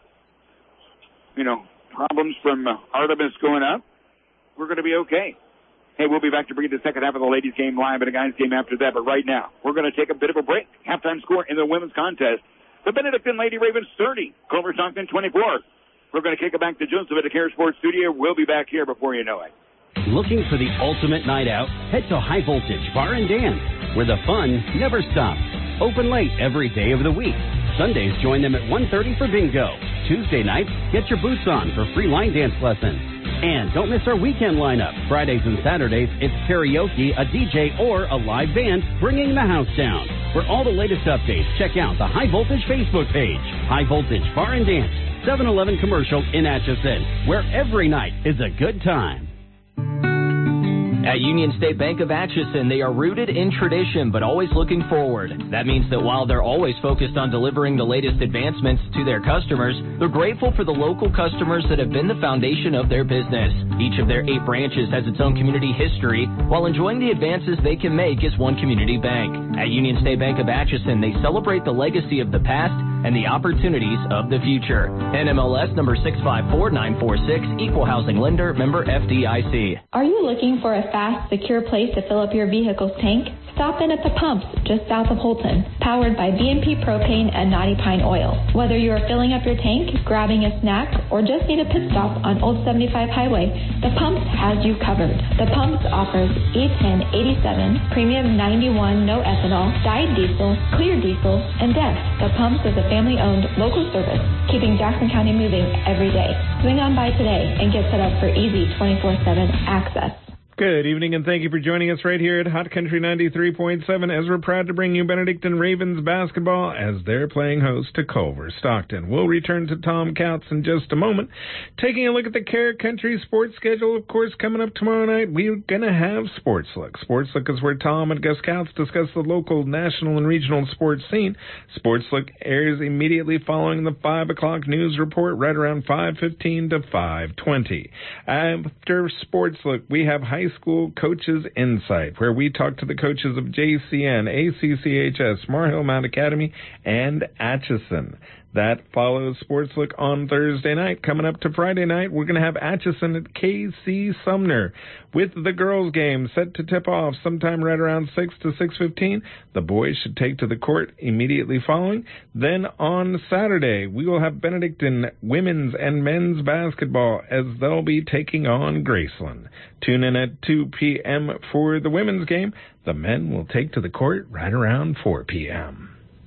you know, problems from uh, Artemis going up, we're going to be okay. Hey, we'll be back to bring you the second half of the ladies' game live and the guys' game after that. But right now, we're going to take a bit of a break. Halftime score in the women's contest. The Benedictine Lady Ravens thirty, Culver Stockton twenty-four. We're going to kick it back to Joseph at the Care Sports Studio. We'll be back here before you know it. Looking for the ultimate night out? Head to High Voltage Bar and Dance, where the fun never stops. Open late every day of the week. Sundays, join them at one thirty for bingo. Tuesday nights, get your boots on for free line dance lessons. And don't miss our weekend lineup. Fridays and Saturdays, it's karaoke, a D J, or a live band bringing the house down. For all the latest updates, check out the High Voltage Facebook page. High Voltage Bar and Dance, seven eleven Commercial in Atchison, where every night is a good time. At Union State Bank of Atchison, they are rooted in tradition, but always looking forward. That means that while they're always focused on delivering the latest advancements to their customers, they're grateful for the local customers that have been the foundation of their business. Each of their eight branches has its own community history, while enjoying the advances they can make as one community bank. At Union State Bank of Atchison, they celebrate the legacy of the past and the opportunities of the future. N M L S number six five four nine four six, Equal Housing Lender, member F D I C. Are you looking for a fast, secure place to fill up your vehicle's tank? Stop in at the pumps just south of Holton, powered by B and P Propane and Knotty Pine Oil. Whether you are filling up your tank, grabbing a snack, or just need a pit stop on Old seventy-five Highway, the Pumps has you covered. The Pumps offers E ten eighty-seven, Premium ninety-one no ethanol, dyed diesel, clear diesel, and D E F. The Pumps is a family-owned local service, keeping Jackson County moving every day. Swing on by today and get set up for easy twenty-four seven access. Good evening, and thank you for joining us right here at Hot Country ninety-three point seven as we're proud to bring you Benedictine Ravens basketball as they're playing host to Culver Stockton. We'll return to Tom Couts in just a moment. Taking a look at the Care Country sports schedule, of course, coming up tomorrow night, we're going to have Sports Look. Sports Look is where Tom and Gus Couts discuss the local, national, and regional sports scene. Sports Look airs immediately following the five o'clock news report, right around five fifteen to five twenty. After Sports Look, we have high school coaches insight, where we talk to the coaches of J C N, A C C H S, Mar Hill Mount Academy, and Atchison. That follows Sports Look on Thursday night. Coming up to Friday night, we're going to have Atchison at K C Sumner with the girls' game set to tip off sometime right around six to six fifteen. The boys should take to the court immediately following. Then on Saturday, we will have Benedictine women's and men's basketball as they'll be taking on Graceland. Tune in at two p.m. for the women's game. The men will take to the court right around four p.m.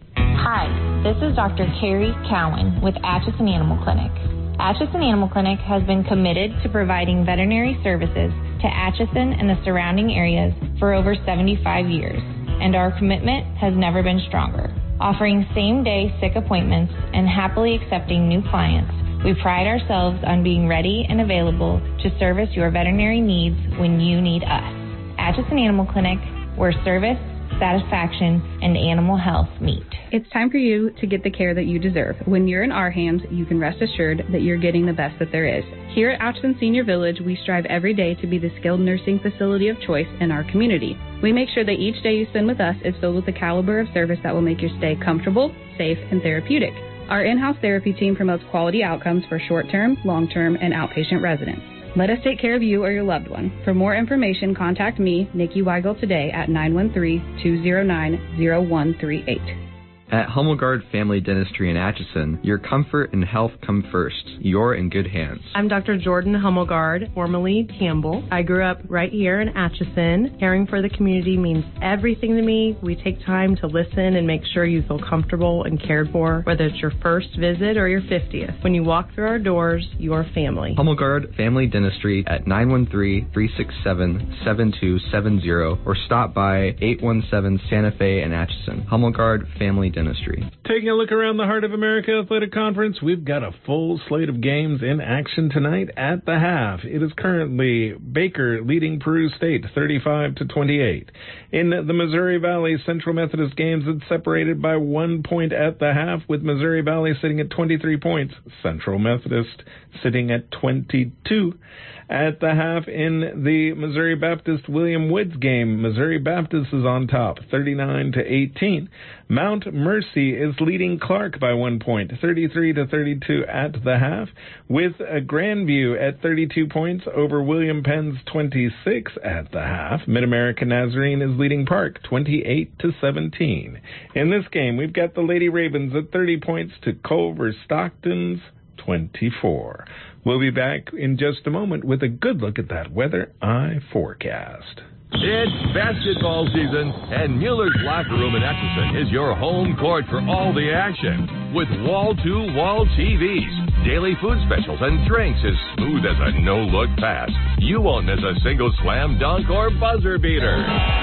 Hi, this is Doctor Carrie Cowan with Atchison Animal Clinic. Atchison Animal Clinic has been committed to providing veterinary services to Atchison and the surrounding areas for over seventy-five years, and our commitment has never been stronger. Offering same-day sick appointments and happily accepting new clients, we pride ourselves on being ready and available to service your veterinary needs when you need us. Atchison Animal Clinic, where service, satisfaction, and animal health meet. It's time for you to get the care that you deserve. When you're in our hands, you can rest assured that you're getting the best that there is. Here at Atchison Senior Village, we strive every day to be the skilled nursing facility of choice in our community. We make sure that each day you spend with us is filled with the caliber of service that will make your stay comfortable, safe, and therapeutic. Our in-house therapy team promotes quality outcomes for short-term, long-term, and outpatient residents. Let us take care of you or your loved one. For more information, contact me, Nikki Weigel, today at nine one three, two zero nine, zero one three eight. At Hummelgard Family Dentistry in Atchison, your comfort and health come first. You're in good hands. I'm Doctor Jordan Hummelgard, formerly Campbell. I grew up right here in Atchison. Caring for the community means everything to me. We take time to listen and make sure you feel comfortable and cared for, whether it's your first visit or your fiftieth. When you walk through our doors, you're family. Hummelgard Family Dentistry at nine one three, three six seven, seven two seven zero or stop by eight one seven Santa Fe in Atchison. Hummelgard Family Dentistry. Taking a look around the Heart of America Athletic Conference, we've got a full slate of games in action tonight at the half. It is currently Baker leading Peru State thirty-five to twenty-eight. In the Missouri Valley Central Methodist games, it's separated by one point at the half, with Missouri Valley sitting at twenty-three points, Central Methodist sitting at twenty-two. At the half in the Missouri Baptist William Woods game, Missouri Baptist is on top, thirty-nine to eighteen. Mount Mercy is leading Clark by one point, thirty-three to thirty-two at the half, with a Grandview at thirty-two points over William Penn's twenty-six at the half. Mid-American Nazarene is leading Park, twenty-eight to seventeen. In this game, we've got the Lady Ravens at thirty points to Culver Stockton's twenty-four. We'll be back in just a moment with a good look at that weather eye forecast. It's basketball season, and Mueller's Locker Room in Atchison is your home court for all the action. With wall-to-wall T Vs, daily food specials, and drinks as smooth as a no-look pass, you won't miss a single slam dunk or buzzer beater.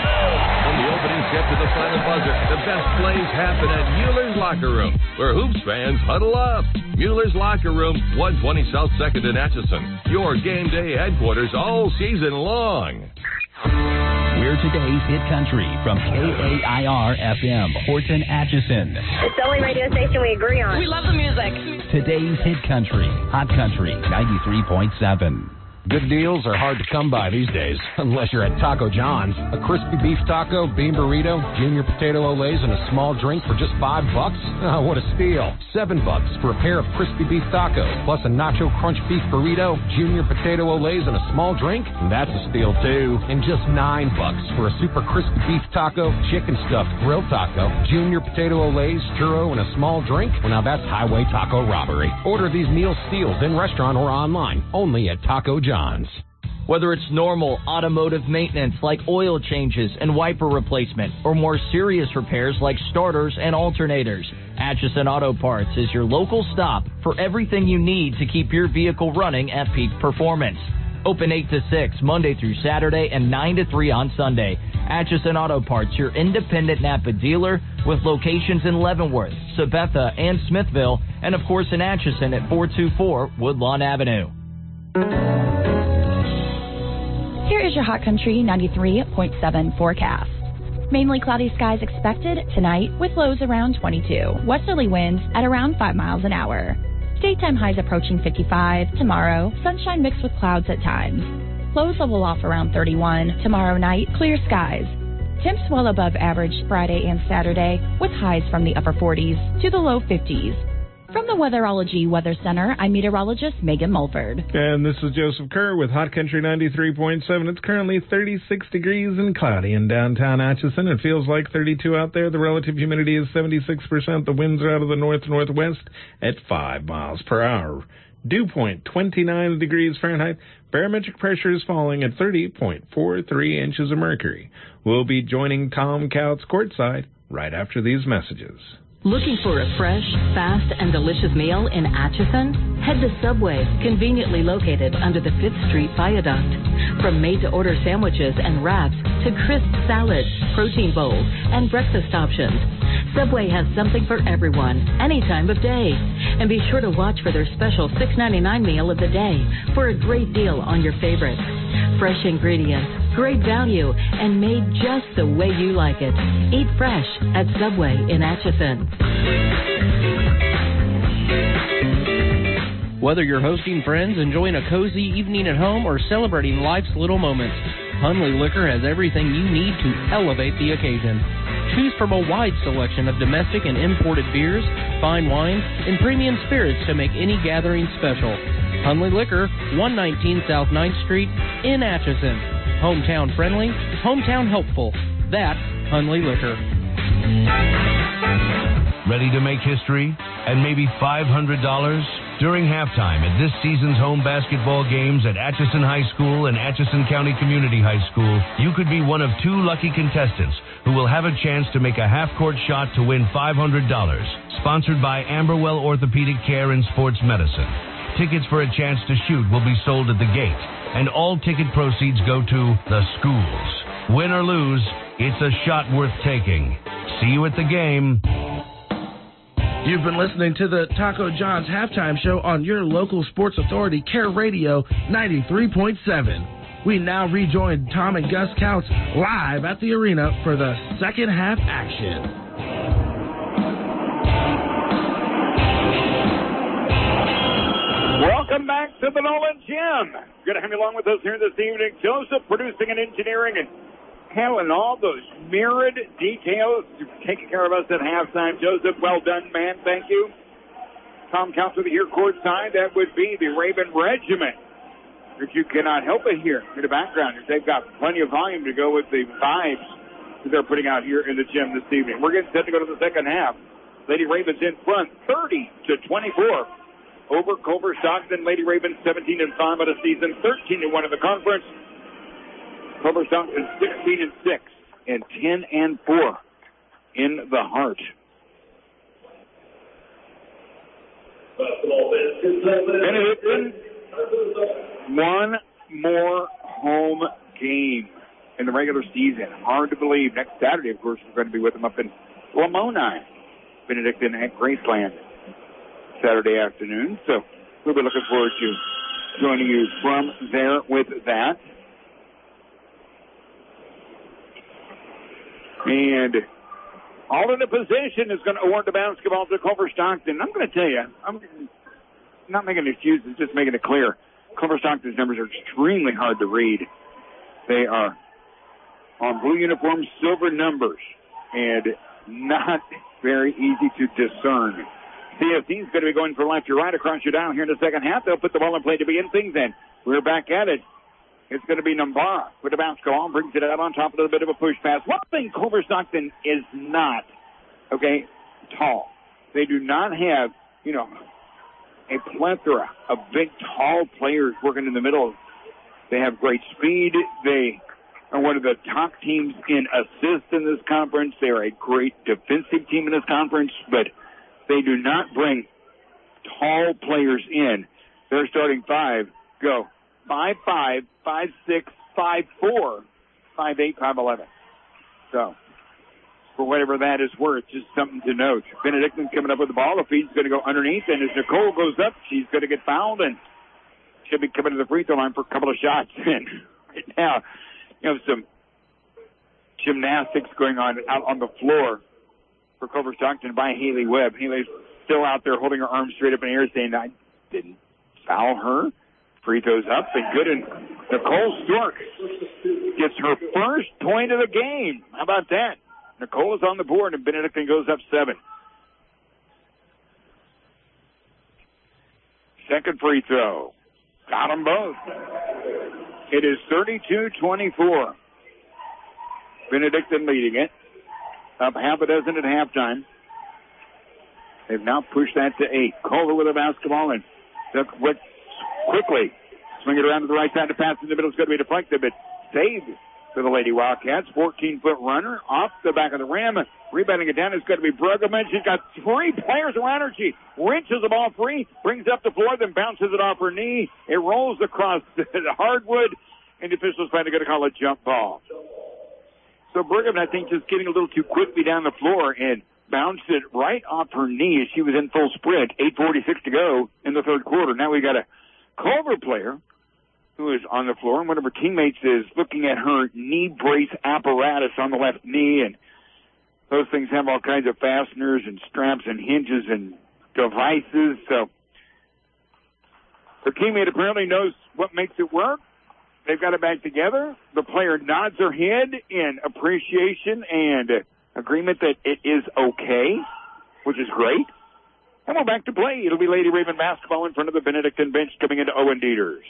From the opening tip to the final buzzer, the best plays happen at Mueller's Locker Room, where Hoops fans huddle up. Mueller's Locker Room, one twenty South second in Atchison, your game day headquarters all season long. We're today's hit country from K A I R F M, Horton, Atchison. It's the only radio station we agree on. We love the music. Today's hit country, Hot Country ninety-three point seven. Good deals are hard to come by these days, unless you're at Taco John's. A crispy beef taco, bean burrito, junior potato olays, and a small drink for just five bucks? Oh, what a steal. Seven bucks for a pair of crispy beef tacos, plus a nacho crunch beef burrito, junior potato olays, and a small drink? That's a steal, too. And just nine bucks for a super crispy beef taco, chicken stuffed grilled taco, junior potato olays, churro, and a small drink? Well, now that's highway taco robbery. Order these meal steals in restaurant or online, only at Taco John's. Whether it's normal automotive maintenance like oil changes and wiper replacement, or more serious repairs like starters and alternators, Atchison Auto Parts is your local stop for everything you need to keep your vehicle running at peak performance. Open eight to six, Monday through Saturday, and nine to three on Sunday. Atchison Auto Parts, your independent Napa dealer, with locations in Leavenworth, Sabetha, and Smithville, and of course in Atchison at four two four Woodlawn Avenue. Here is your Hot Country ninety-three point seven forecast. Mainly cloudy skies expected tonight with lows around twenty-two. Westerly winds at around five miles an hour. Daytime highs approaching fifty-five. Tomorrow, sunshine mixed with clouds at times. Lows level off around thirty-one. Tomorrow night, clear skies. Temps well above average Friday and Saturday with highs from the upper forties to the low fifties. From the Weatherology Weather Center, I'm meteorologist Megan Mulford. And this is Joseph Kerr with Hot Country ninety-three point seven. It's currently thirty-six degrees and cloudy in downtown Atchison. It feels like thirty-two out there. The relative humidity is seventy-six percent. The winds are out of the north-northwest at five miles per hour. Dew point, twenty-nine degrees Fahrenheit. Barometric pressure is falling at thirty point four three inches of mercury. We'll be joining Tom Couts courtside right after these messages. Looking for a fresh, fast, and delicious meal in Atchison? Head to Subway, conveniently located under the fifth Street Viaduct. From made-to-order sandwiches and wraps to crisp salads, protein bowls, and breakfast options, Subway has something for everyone, any time of day. And be sure to watch for their special six ninety-nine meal of the day for a great deal on your favorites. Fresh ingredients, great value, and made just the way you like it. Eat fresh at Subway in Atchison. Whether you're hosting friends, enjoying a cozy evening at home, or celebrating life's little moments, Hunley Liquor has everything you need to elevate the occasion. Choose from a wide selection of domestic and imported beers, fine wines, and premium spirits to make any gathering special. Hunley Liquor, one nineteen South ninth Street in Atchison. Hometown friendly, hometown helpful. That's Hunley Liquor. Ready to make history and maybe five hundred dollars? During halftime at this season's home basketball games at Atchison High School and Atchison County Community High School, you could be one of two lucky contestants who will have a chance to make a half-court shot to win five hundred dollars. Sponsored by Amberwell Orthopedic Care and Sports Medicine. Tickets for a chance to shoot will be sold at the gate, and all ticket proceeds go to the schools. Win or lose, it's a shot worth taking. See you at the game. You've been listening to the Taco John's halftime show on your local sports authority, Care Radio ninety-three point seven. We now rejoin Tom and Gus Couts live at the arena for the second half action. Welcome back to the Nolan Gym. Good to have you along with us here this evening. Joseph producing and engineering and handling all those myriad details, taking care of us at halftime. Joseph, well done, man. Thank you. Tom Couts with you here courtside. That would be the Raven Regiment, that you cannot help it hear in the background. They've got plenty of volume to go with the vibes that they're putting out here in the gym this evening. We're getting set to go to the second half. Lady Ravens in front, thirty to twenty-four. Over Culver Stockton. Lady Ravens seventeen and five out of season, thirteen and one in the conference. Culver Stockton sixteen and six and ten and four in the heart. Benedictine, one more home game in the regular season. Hard to believe. Next Saturday, of course, we're going to be with them up in Lamoni. Benedictine at Graceland Saturday afternoon. So we'll be looking forward to joining you from there with that. And all in the position is going to award the basketball to Culver Stockton. I'm going to tell you, I'm not making excuses, just making it clear. Culver Stockton's numbers are extremely hard to read. They are on blue uniforms, silver numbers, and not very easy to discern. C S C's going to be going for left to right across your dial here in the second half. They'll put the ball in play to begin things, and we're back at it. It's going to be Numbara with the basketball, brings it out on top of a bit of a push pass. One thing Culver Stockton is not, okay, tall. They do not have, you know, a plethora of big, tall players working in the middle. They have great speed. They are one of the top teams in assists in this conference. They are a great defensive team in this conference, but they do not bring tall players in. Their starting five go five five, five six, five four, five eight, five eleven. So, for whatever that is worth, just something to note. Benedictine coming up with the ball. The feed's going to go underneath, and as Nicole goes up, she's going to get fouled, and she'll be coming to the free throw line for a couple of shots. And right now, you know, some gymnastics going on out on the floor for Culver Stockton by Haley Webb. Haley's still out there holding her arms straight up in the air saying, I didn't foul her. Free throws up and good, and Nicole Stork gets her first point of the game. How about that? Nicole is on the board, and Benedictine goes up seven. Second free throw. Got them both. It is thirty-two twenty-four. Benedictine leading it. Up half a dozen at halftime. They've now pushed that to eight. Culver with a basketball, and quick, quickly swing it around to the right side. The pass in the middle is going to be deflected, but saved for the Lady Wildcats. fourteen-foot runner off the back of the rim. Rebounding it down is going to be Bruggeman. She's got three players around her. She wrenches the ball free, brings up the floor, then bounces it off her knee. It rolls across the hardwood, and the officials finally going to call a jump ball. So Bruggeman, I think, just getting a little too quickly down the floor and bounced it right off her knee as she was in full sprint. eight forty-six to go in the third quarter. Now we got a Culver player who is on the floor, and one of her teammates is looking at her knee brace apparatus on the left knee, and those things have all kinds of fasteners and straps and hinges and devices. So her teammate apparently knows what makes it work. They've got it back together. The player nods her head in appreciation and agreement that it is okay, which is great. And we're back to play. It'll be Lady Raven basketball in front of the Benedictine bench coming into Owen Dieters.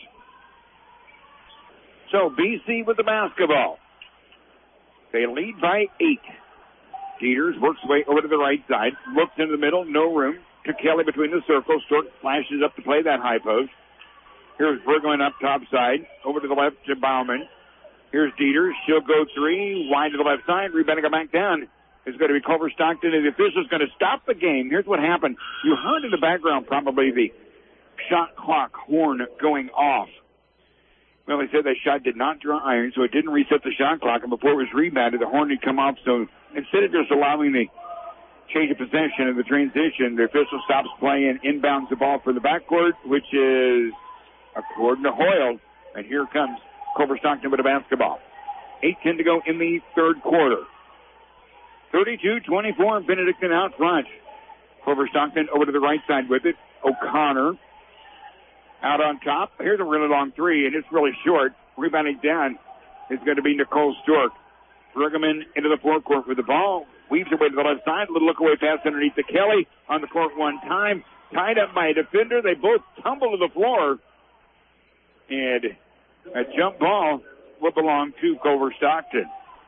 So B C with the basketball. They lead by eight. Dieters works way over to the right side, looks into the middle, no room. To Kelly between the circles. Stork flashes up to play that high post. Here's Bergman up top side. Over to the left to Bauman. Here's Dieters. She'll go three. Wide to the left side. Rebounding her back down. It's going to be Culver Stockton, and the official's going to stop the game. Here's what happened. You heard in the background probably the shot clock horn going off. Well, they said that shot did not draw iron, so it didn't reset the shot clock, and before it was rebounded, the horn had come off. So instead of just allowing the change of possession and the transition, the official stops play and inbounds the ball for the backcourt, which is according to Hoyle. And here comes Culver Stockton with a basketball. eight ten to go in the third quarter. thirty-two twenty-four, Benedictine out front. Culver Stockton over to the right side with it. O'Connor out on top. Here's a really long three, and it's really short. Rebounding down is going to be Nicole Stork. Bruggeman into the forecourt with the ball. Weaves her way to the left side. Little look away pass underneath to Kelly. On the court one time. Tied up by a defender. They both tumble to the floor. And a jump ball will belong to Culver Stockton.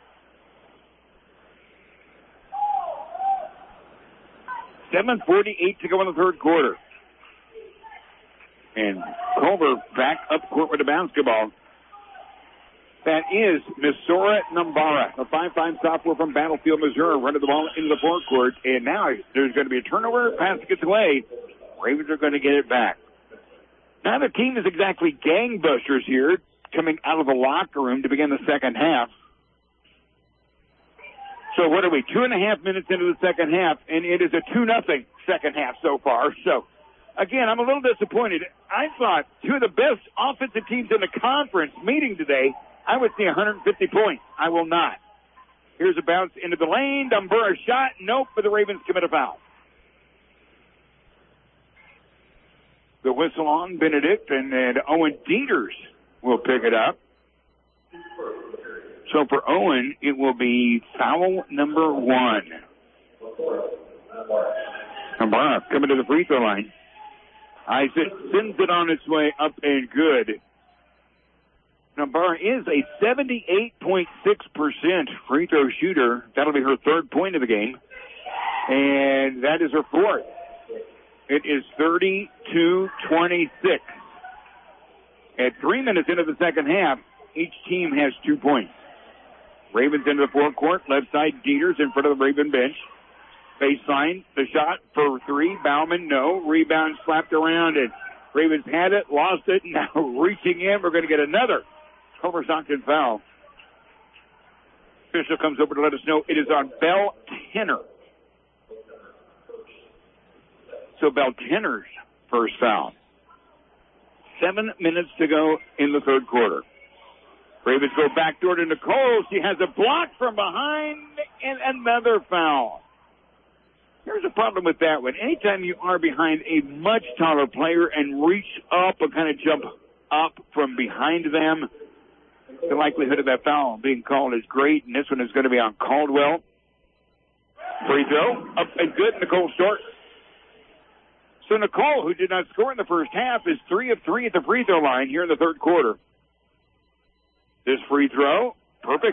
seven forty-eight to go in the third quarter. And Culver back up court with the basketball. That is Misora Nambara, a five five sophomore from Battlefield, Missouri, running the ball into the forecourt. And now there's going to be a turnover. Pass gets away. Ravens are going to get it back. Now the team is exactly gangbusters here, coming out of the locker room to begin the second half. So what are we, two and a half minutes into the second half, and it is a two nothing second half so far. So, again, I'm a little disappointed. I thought two of the best offensive teams in the conference meeting today, I would see one hundred fifty points. I will not. Here's a bounce into the lane. Dumbura shot. Nope, but the Ravens commit a foul. The whistle on Benedictine, and Owen Dieters will pick it up. So for Owen, it will be foul number one. Dumbura coming to the free throw line. Isaac sends it on its way up and good. Dumbura is a seventy-eight point six percent free throw shooter. That'll be her third point of the game. And that is her fourth. It is thirty-two twenty-six. At three minutes into the second half, each team has two points. Ravens into the forecourt, left side, Dieters in front of the Raven bench. Baseline, the shot for three, Bauman, no. Rebound slapped around, and Ravens had it, lost it, now reaching in. We're going to get another Culver Stockton foul. Official comes over to let us know it is on Bell Tenner. So Bell Tenner's first foul. Seven minutes to go in the third quarter. Ravens go backdoor to Nicole. She has a block from behind and another foul. Here's the problem with that one. Anytime you are behind a much taller player and reach up and kind of jump up from behind them, the likelihood of that foul being called is great, and this one is going to be on Caldwell. Free throw, up and good, Nicole Stork. So Nicole, who did not score in the first half, is three of three at the free throw line here in the third quarter. This free throw, perfect.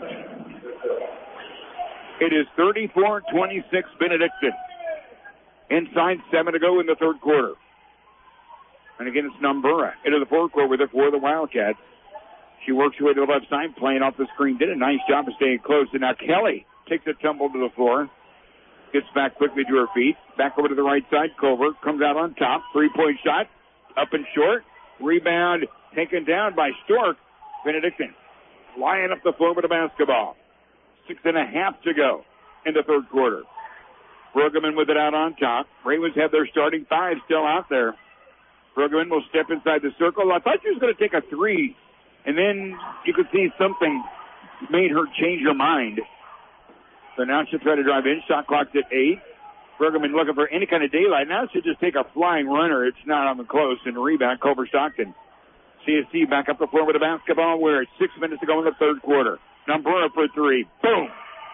It is thirty-four twenty-six Benedictine. Inside seven to go in the third quarter. And again, it's Numbura into the fourth quarter with it for the Wildcats. She works her way to the left side, playing off the screen. Did a nice job of staying close. And now Kelly takes a tumble to the floor. Gets back quickly to her feet. Back over to the right side. Culver comes out on top. Three-point shot. Up and short. Rebound taken down by Stork. Benedictine lying up the floor with a basketball. Six and a half to go in the third quarter. Brueggemann with it out on top. Ravens have their starting five still out there. Brueggemann will step inside the circle. I thought she was going to take a three, and then you could see something made her change her mind. So now she'll try to drive in. Shot clock's at eight. Brueggemann looking for any kind of daylight. Now she'll just take a flying runner. It's not on the close. And rebound, Culver Stockton. C S C back up the floor with a basketball. We're at six minutes to go in the third quarter. Numbura for three. Boom.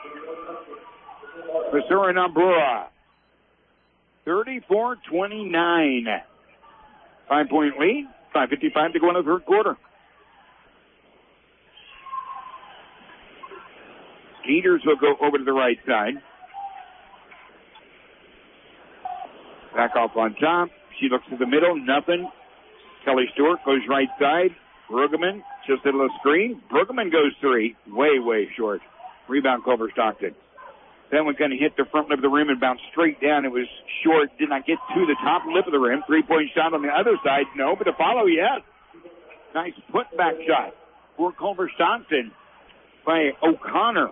Missouri Numbura. thirty-four twenty-nine. Five-point lead. five fifty-five to go in the third quarter. Peters will go over to the right side. Back off on top. She looks to the middle. Nothing. Kelly Stewart goes right side. Brueggemann just hit a little screen. Brueggemann goes three. Way, way short. Rebound, Culver Stockton. That one kind of hit the front lip of the rim and bounced straight down. It was short. Did not get to the top lip of the rim. Three-point shot on the other side. No, but the follow, yes. Nice put-back shot for Culver Stockton by O'Connor.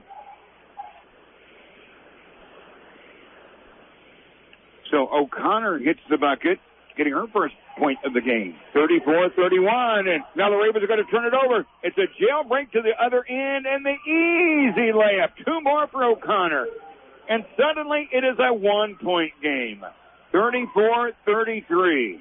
So O'Connor hits the bucket, getting her first point of the game. thirty-four thirty-one, and now the Ravens are going to turn it over. It's a jailbreak to the other end, and the easy layup. Two more for O'Connor. And suddenly it is a one-point game. thirty-four thirty-three.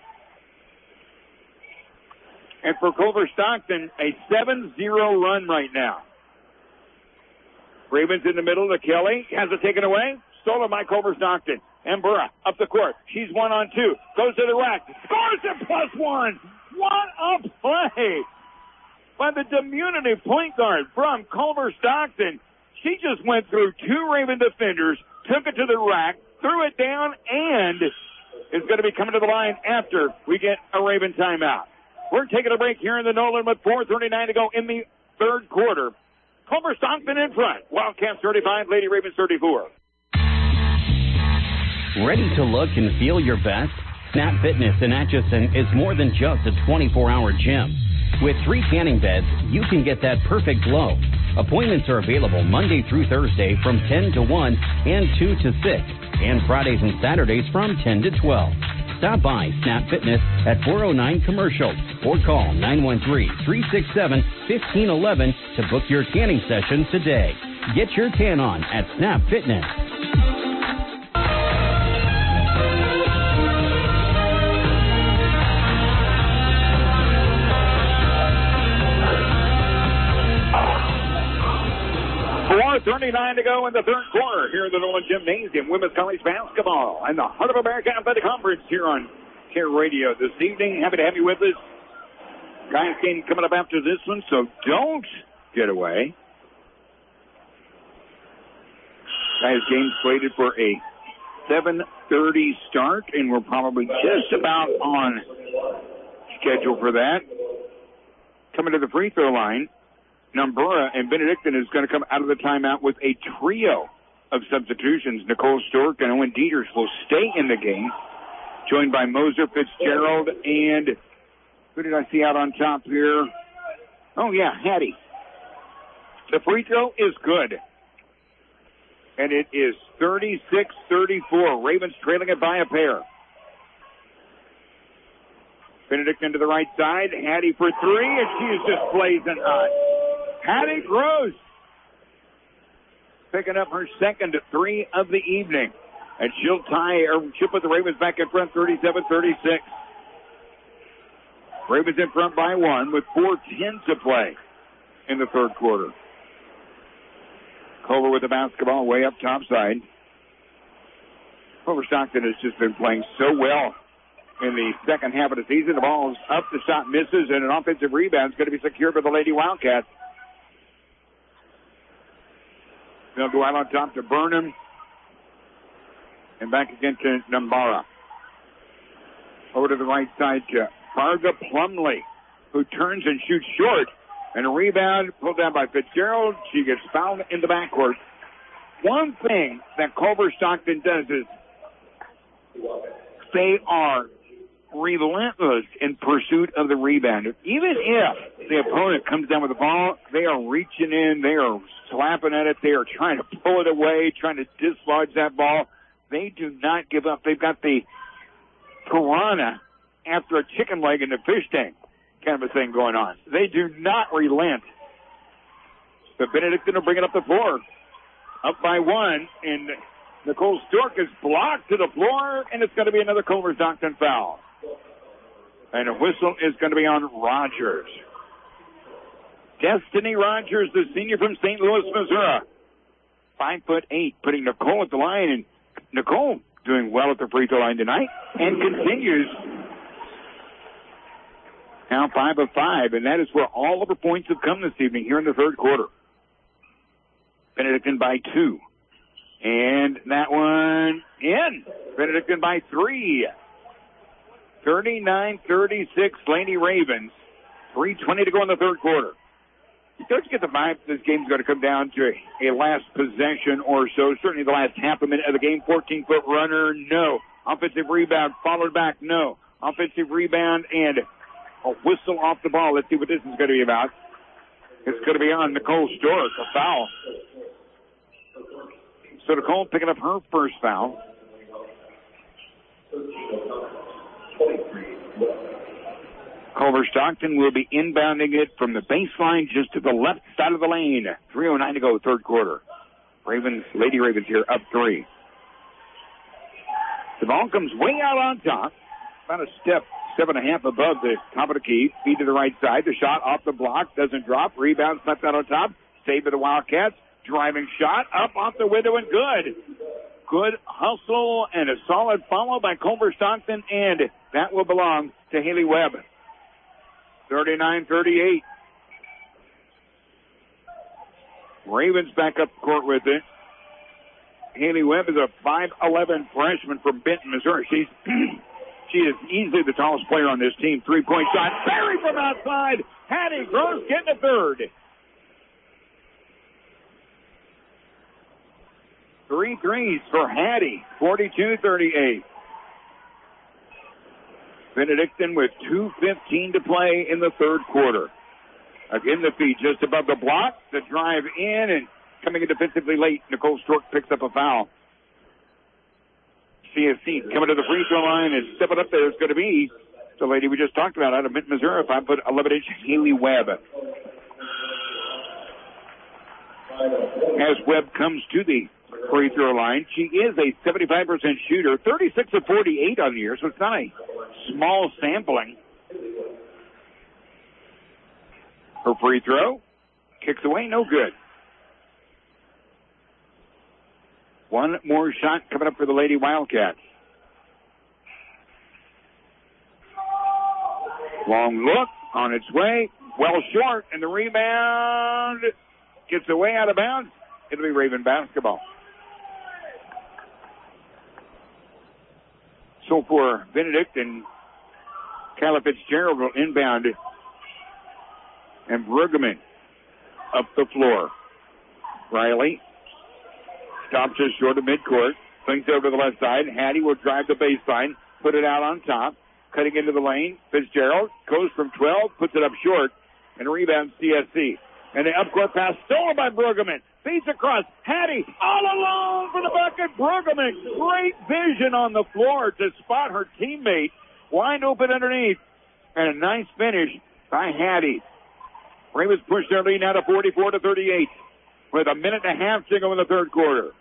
And for Culver Stockton, a seven zero run right now. Ravens in the middle to Kelly. Has it taken away. Stolen by Culver Stockton. Embera up the court. She's one on two. Goes to the rack. Scores it plus one. What a play by the diminutive point guard from Culver Stockton. She just went through two Raven defenders, took it to the rack, threw it down, and is going to be coming to the line after we get a Raven timeout. We're taking a break here in the Nolan with four thirty-nine to go in the third quarter. Culver Stockton in front. Wildcats thirty-five, Lady Ravens thirty-four. Ready to look and feel your best? Snap Fitness in Atchison is more than just a twenty-four hour gym. With three tanning beds, you can get that perfect glow. Appointments are available Monday through Thursday from ten to one and two to six, and Fridays and Saturdays from ten to twelve. Stop by Snap Fitness at four oh nine Commercial or call nine one three, three six seven, one five one one to book your tanning session today. Get your tan on at Snap Fitness. four thirty-nine to go in the third quarter here in the Nolan Gymnasium. Women's college basketball and the Heart of America Athletic Conference here on Care Radio this evening. Happy to have you with us. Guys game coming up after this one, so don't get away. Guys game slated for a seven thirty start, and we're probably just about on schedule for that. Coming to the free throw line, Numbura and Benedictine is going to come out of the timeout with a trio of substitutions. Nicole Stork and Owen Dieters will stay in the game, joined by Moser, Fitzgerald, and Who did I see out on top here? Oh, yeah, Hattie. The free throw is good. And it is thirty-six thirty-four. Ravens trailing it by a pair. Benedict into the right side. Hattie for three, and she is just blazing hot. Hattie Gross picking up her second three of the evening. And she'll tie, or she'll put the Ravens back in front thirty-seven thirty-six. Ravens in front by one with four ten to play in the third quarter. Culver with the basketball way up top side. Culver Stockton has just been playing so well in the second half of the season. The ball's up, the shot misses, and an offensive rebound is going to be secured by the Lady Wildcats. They'll go out on top to Burnham. And back again to Nambara. Over to the right side to Varga Plumley, who turns and shoots short. And a rebound pulled down by Fitzgerald. She gets fouled in the backcourt. One thing that Culver Stockton does is they are relentless in pursuit of the rebound. Even if the opponent comes down with the ball, they are reaching in, they are slapping at it, they are trying to pull it away, trying to dislodge that ball. They do not give up. They've got the piranha after a chicken leg in the fish tank kind of a thing going on. They do not relent. But Benedictine will bring it up the floor. Up by one, and Nicole Stork is blocked to the floor, and it's going to be another Culver Stockton foul. And a whistle is going to be on Rogers. Destiny Rogers, the senior from Saint Louis, Missouri. Five foot eight, putting Nicole at the line, and Nicole doing well at the free throw line tonight and continues now five of five, and that is where all of her points have come this evening here in the third quarter. Benedictine by two. And that one in. Benedictine by three. thirty-nine thirty-six, Lady Ravens. three twenty to go in the third quarter. Don't you get the vibe this game's going to come down to a, a last possession or so? Certainly the last half a minute of the game. fourteen-foot runner, no. Offensive rebound, followed back, no. Offensive rebound and a whistle off the ball. Let's see what this is going to be about. It's going to be on Nicole Stork, a foul. So Nicole picking up her first foul. Culver Stockton will be inbounding it from the baseline just to the left side of the lane. three oh nine to go, third quarter. Ravens, Lady Ravens here, up three. The ball comes way out on top. About a step, step and a half above the top of the key. Feed to the right side. The shot off the block, doesn't drop. Rebound left out on top. Saved by the Wildcats. Driving shot up off the window and good. Good hustle and a solid follow by Culver Stockton, and that will belong to Haley Webb. thirty-nine thirty-eight. Ravens back up court with it. Haley Webb is a five eleven freshman from Benton, Missouri. She's she is easily the tallest player on this team. Three-point shot. Barry from outside. Hattie Gross getting a third. Three threes for Hattie. forty-two thirty-eight. Benedictine with two fifteen to play in the third quarter. Again, the feed just above the block. The drive in and coming in defensively late. Nicole Stork picks up a foul. C S C coming to the free throw line and stepping up there is going to be the lady we just talked about out of Benton, Missouri. five foot eleven inch Haley Webb. As Webb comes to the free throw line, she is a seventy-five percent shooter, thirty-six of forty-eight on the year, so it's not a small sampling. Her free throw kicks away, no good. One more shot coming up for the Lady Wildcats. Long look on its way, well short, and the rebound gets away out of bounds. It'll be Raven basketball. So for Benedict and Kyla Fitzgerald will inbound, and Brueggemann up the floor. Riley stops just short of midcourt, swings over to the left side. Hattie will drive the baseline, put it out on top. cutting into the lane. Fitzgerald goes from twelve, puts it up short, and rebounds C S C. And the up-court pass stolen by Brueggemann. Feeds across. Hattie all alone for the bucket. Brueggemann, great vision on the floor to spot her teammate. Wide open underneath. And a nice finish by Hattie. Ravens push their lead now to forty-four to thirty-eight with a minute and a half to go in the third quarter.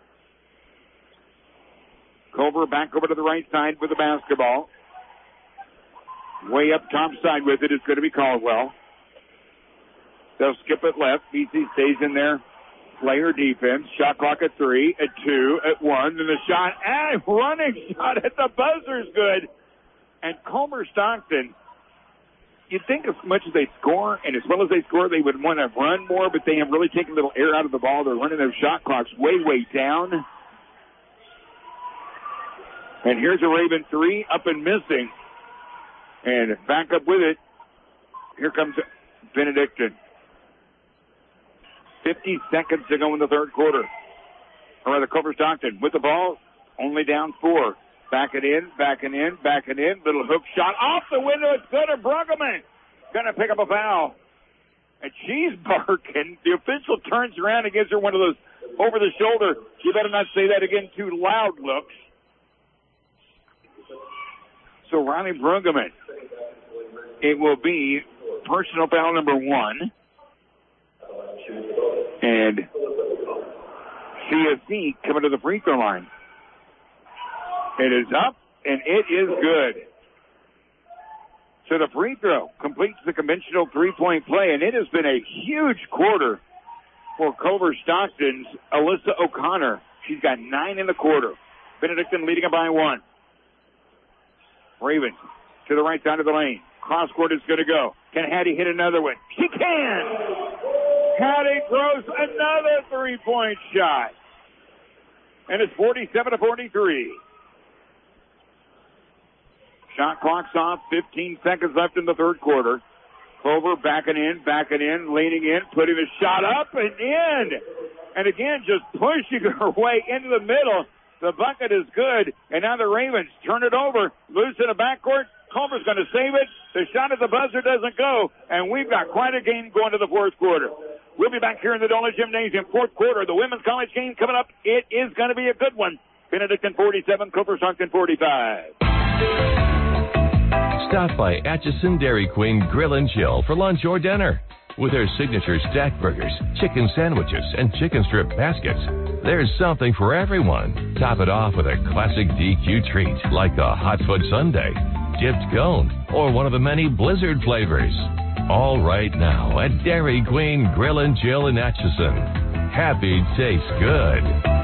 Culver back over to the right side with the basketball. Way up top side with it is going to be Caldwell. They'll skip it left. B C stays in there. Player defense. Shot clock at three, at two, at one. And the shot, and running shot at the buzzer's good. And Comer Stockton, you'd think as much as they score and as well as they score, they would want to run more, but they have really taken a little air out of the ball. They're running their shot clocks way, way down. And here's a Raven three, up and missing. And back up with it. Here comes Benedictine. fifty seconds to go in the third quarter. Or rather, Culver Stockton with the ball, only down four. Back it in, back it in, back it in. Little hook shot off the window. It's good. And Brueggemann gonna pick up a foul. And she's barking. The official turns around and gives her one of those over the shoulder. You better not say that again too loud looks. So Riley Brueggemann, it will be personal foul number one. And C S C coming to the free throw line. It is up, and it is good. So the free throw completes the conventional three-point play, and it has been a huge quarter for Culver Stockton's Alyssa O'Connor. She's got nine in the quarter. Benedictine leading it by one. Ravens to the right side of the lane. Cross court is going to go. Can Hattie hit another one? She can! Hattie throws another three-point shot. And it's forty-seven to forty-three. Shot clock's off. fifteen seconds left in the third quarter. Clover backing in, backing in, leaning in, putting the shot up and in. And again, just pushing her way into the middle. The bucket is good. And now the Ravens turn it over. Loose in the backcourt. Culver's going to save it. The shot at the buzzer doesn't go. And we've got quite a game going to the fourth quarter. We'll be back here in the Dolan Gymnasium. Fourth quarter. The women's college game coming up. It is going to be a good one. Benedictine forty-seven, Culver Stockton forty-five. Stop by Atchison Dairy Queen Grill and Chill for lunch or dinner. With their signature stack burgers, chicken sandwiches, and chicken strip baskets, there's something for everyone. Top it off with a classic D Q treat like a hot foot sundae, dipped cone, or one of the many Blizzard flavors. All right now at Dairy Queen Grill and Chill in Atchison. Happy tastes good.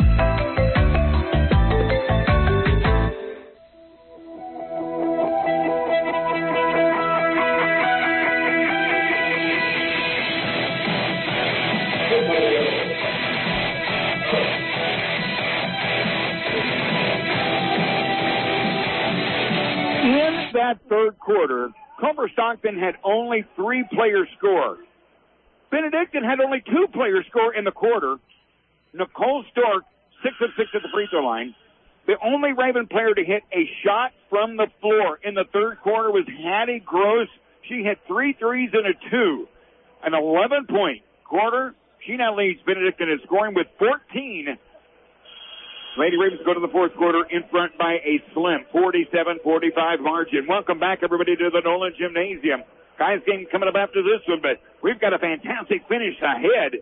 That third quarter, Culver Stockton had only three players score. Benedictine had only two players score in the quarter. Nicole Stork, six of six at the free throw line. The only Raven player to hit a shot from the floor in the third quarter was Hattie Gross. She hit three threes and a two. An eleven-point quarter. She now leads Benedictine in scoring with fourteen. Lady Ravens go to the fourth quarter in front by a slim forty-seven forty-five margin. Welcome back, everybody, to the Nolan Gymnasium. Guys game coming up after this one, but we've got a fantastic finish ahead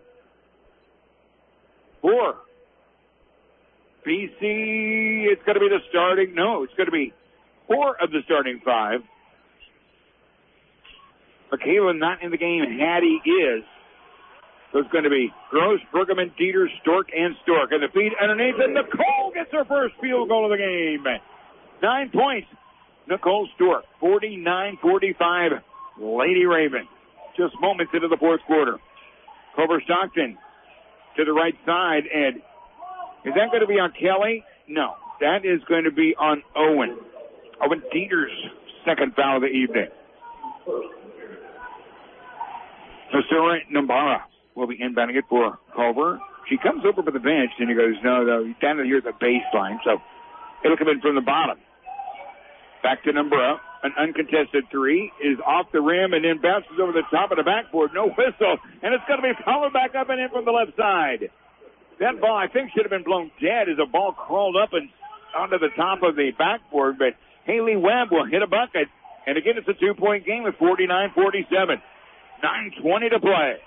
for B C. It's going to be the starting, no, it's going to be four of the starting five. Michaela not in the game. Hattie is. So it's going to be Gross, Brueggemann, Dieter, Stork, and Stork. And the feed underneath, and Nicole gets her first field goal of the game. Nine points. Nicole Stork, forty-nine forty-five, Lady Raven. Just moments into the fourth quarter. Culver Stockton to the right side, and is that going to be on Kelly? No, that is going to be on Owen. Owen Dieter's second foul of the evening. Nasura Nambara will be inbounding it for Culver. She comes over to the bench, and he goes, no, no, down here at the baseline, so it'll come in from the bottom. Back to Nambara. An uncontested three is off the rim and then bounces over the top of the backboard. No whistle, and it's going to be followed back up and in from the left side. That ball, I think, should have been blown dead as a ball crawled up and onto the top of the backboard, but Haley Webb will hit a bucket. And again, it's a two-point game with forty-nine forty-seven. nine twenty to play.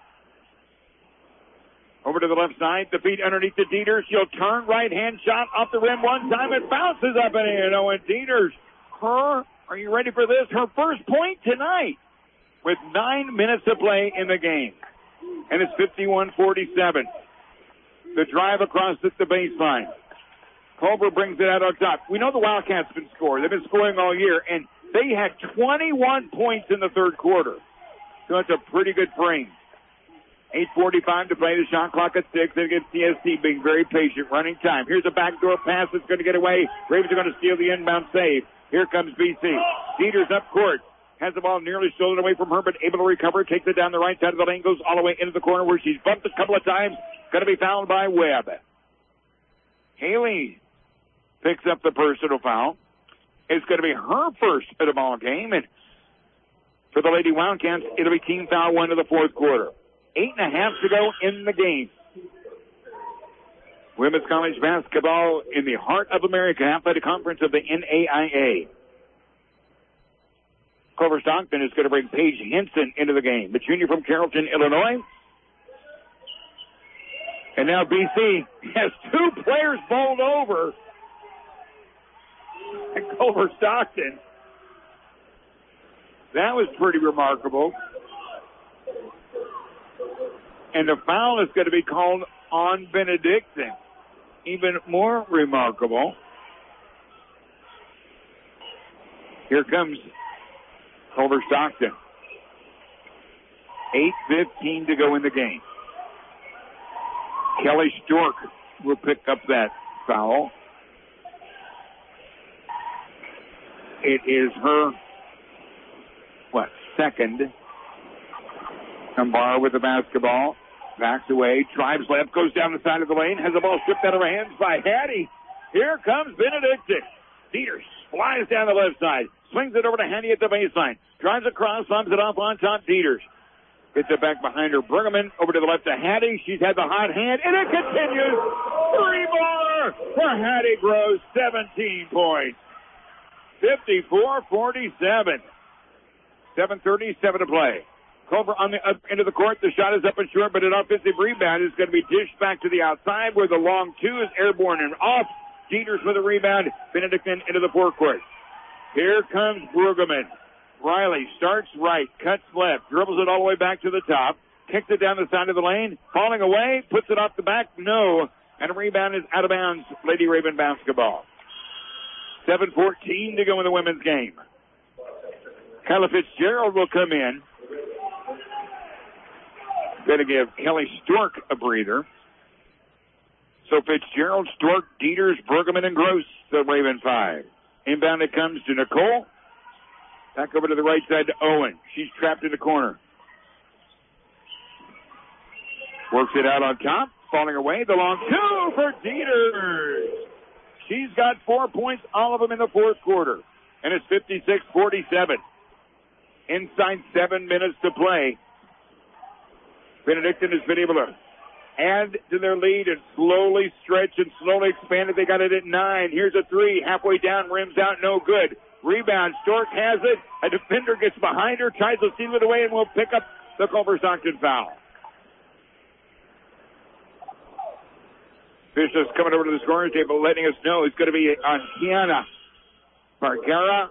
Over to the left side, the feet underneath the Dieters. She'll turn, right-hand shot off the rim one time. It bounces up and in. Oh, and Dieters, her, are you ready for this? Her first point tonight with nine minutes to play in the game. And it's fifty-one forty-seven. The drive across the, the baseline. Culver brings it out on top. We know the Wildcats been scoring. They've been scoring all year, and they had twenty-one points in the third quarter. So that's a pretty good frame. eight forty-five to play, the shot clock at six. And again, C S C being very patient, running time. Here's a backdoor pass that's going to get away. Ravens are going to steal the inbound save. Here comes B C. Dieters up court. Has the ball nearly stolen away from her, but able to recover. Takes it down the right side of the lane, goes all the way into the corner where she's bumped a couple of times. Going to be fouled by Webb. Haley picks up the personal foul. It's going to be her first of the ball game, and for the Lady Wildcats, it'll be team foul one of the fourth quarter. Eight and a half to go in the game. Women's college basketball in the heart of America, Athletic Conference of the N A I A. Clover Stockton is going to bring Paige Henson into the game, the junior from Carrollton, Illinois. And now B C has two players bowled over. And Clover Stockton. That was pretty remarkable. And the foul is going to be called on Benedictine. Even more remarkable. Here comes Culver Stockton. eight fifteen to go in the game. Kelly Stork will pick up that foul. It is her, what, second. Kambar with the basketball. Backs away. Drives left. Goes down the side of the lane. Has the ball stripped out of her hands by Hattie. Here comes Benedictine. Dieters flies down the left side. Swings it over to Hattie at the baseline. Drives across. Thumbs it off on top. Dieters. Gets it back behind her. Bruggeman over to the left to Hattie. She's had the hot hand. And it continues. Three more for Hattie Gross. seventeen points. fifty-four forty-seven. seven thirty-seven to play. Culver on the up into the court. The shot is up and short, but an offensive rebound is going to be dished back to the outside where the long two is airborne and off. Dieters with a rebound. Benedictine into the forecourt. Here comes Bruggeman. Riley starts right, cuts left, dribbles it all the way back to the top, kicks it down the side of the lane, falling away, puts it off the back, no, and a rebound is out of bounds. Lady Raven basketball. seven fourteen to go in the women's game. Kyla Fitzgerald will come in. Going to give Kelly Stork a breather. So Fitzgerald, Stork, Dieters, Bruggeman, and Gross, the Raven five. Inbound it comes to Nicole. Back over to the right side to Owen. She's trapped in the corner. Works it out on top. Falling away. The long two for Dieters. She's got four points, all of them in the fourth quarter. And it's fifty-six forty-seven. Inside seven minutes to play. Benedictine has been able to add to their lead and slowly stretch and slowly expand it. They got it at nine. Here's a three. Halfway down, rims out, no good. Rebound. Stork has it. A defender gets behind her, tries to steal it away, and will pick up the Culver Stockton foul. Bishop's coming over to the scoring table, letting us know it's going to be on Kiana Bargara.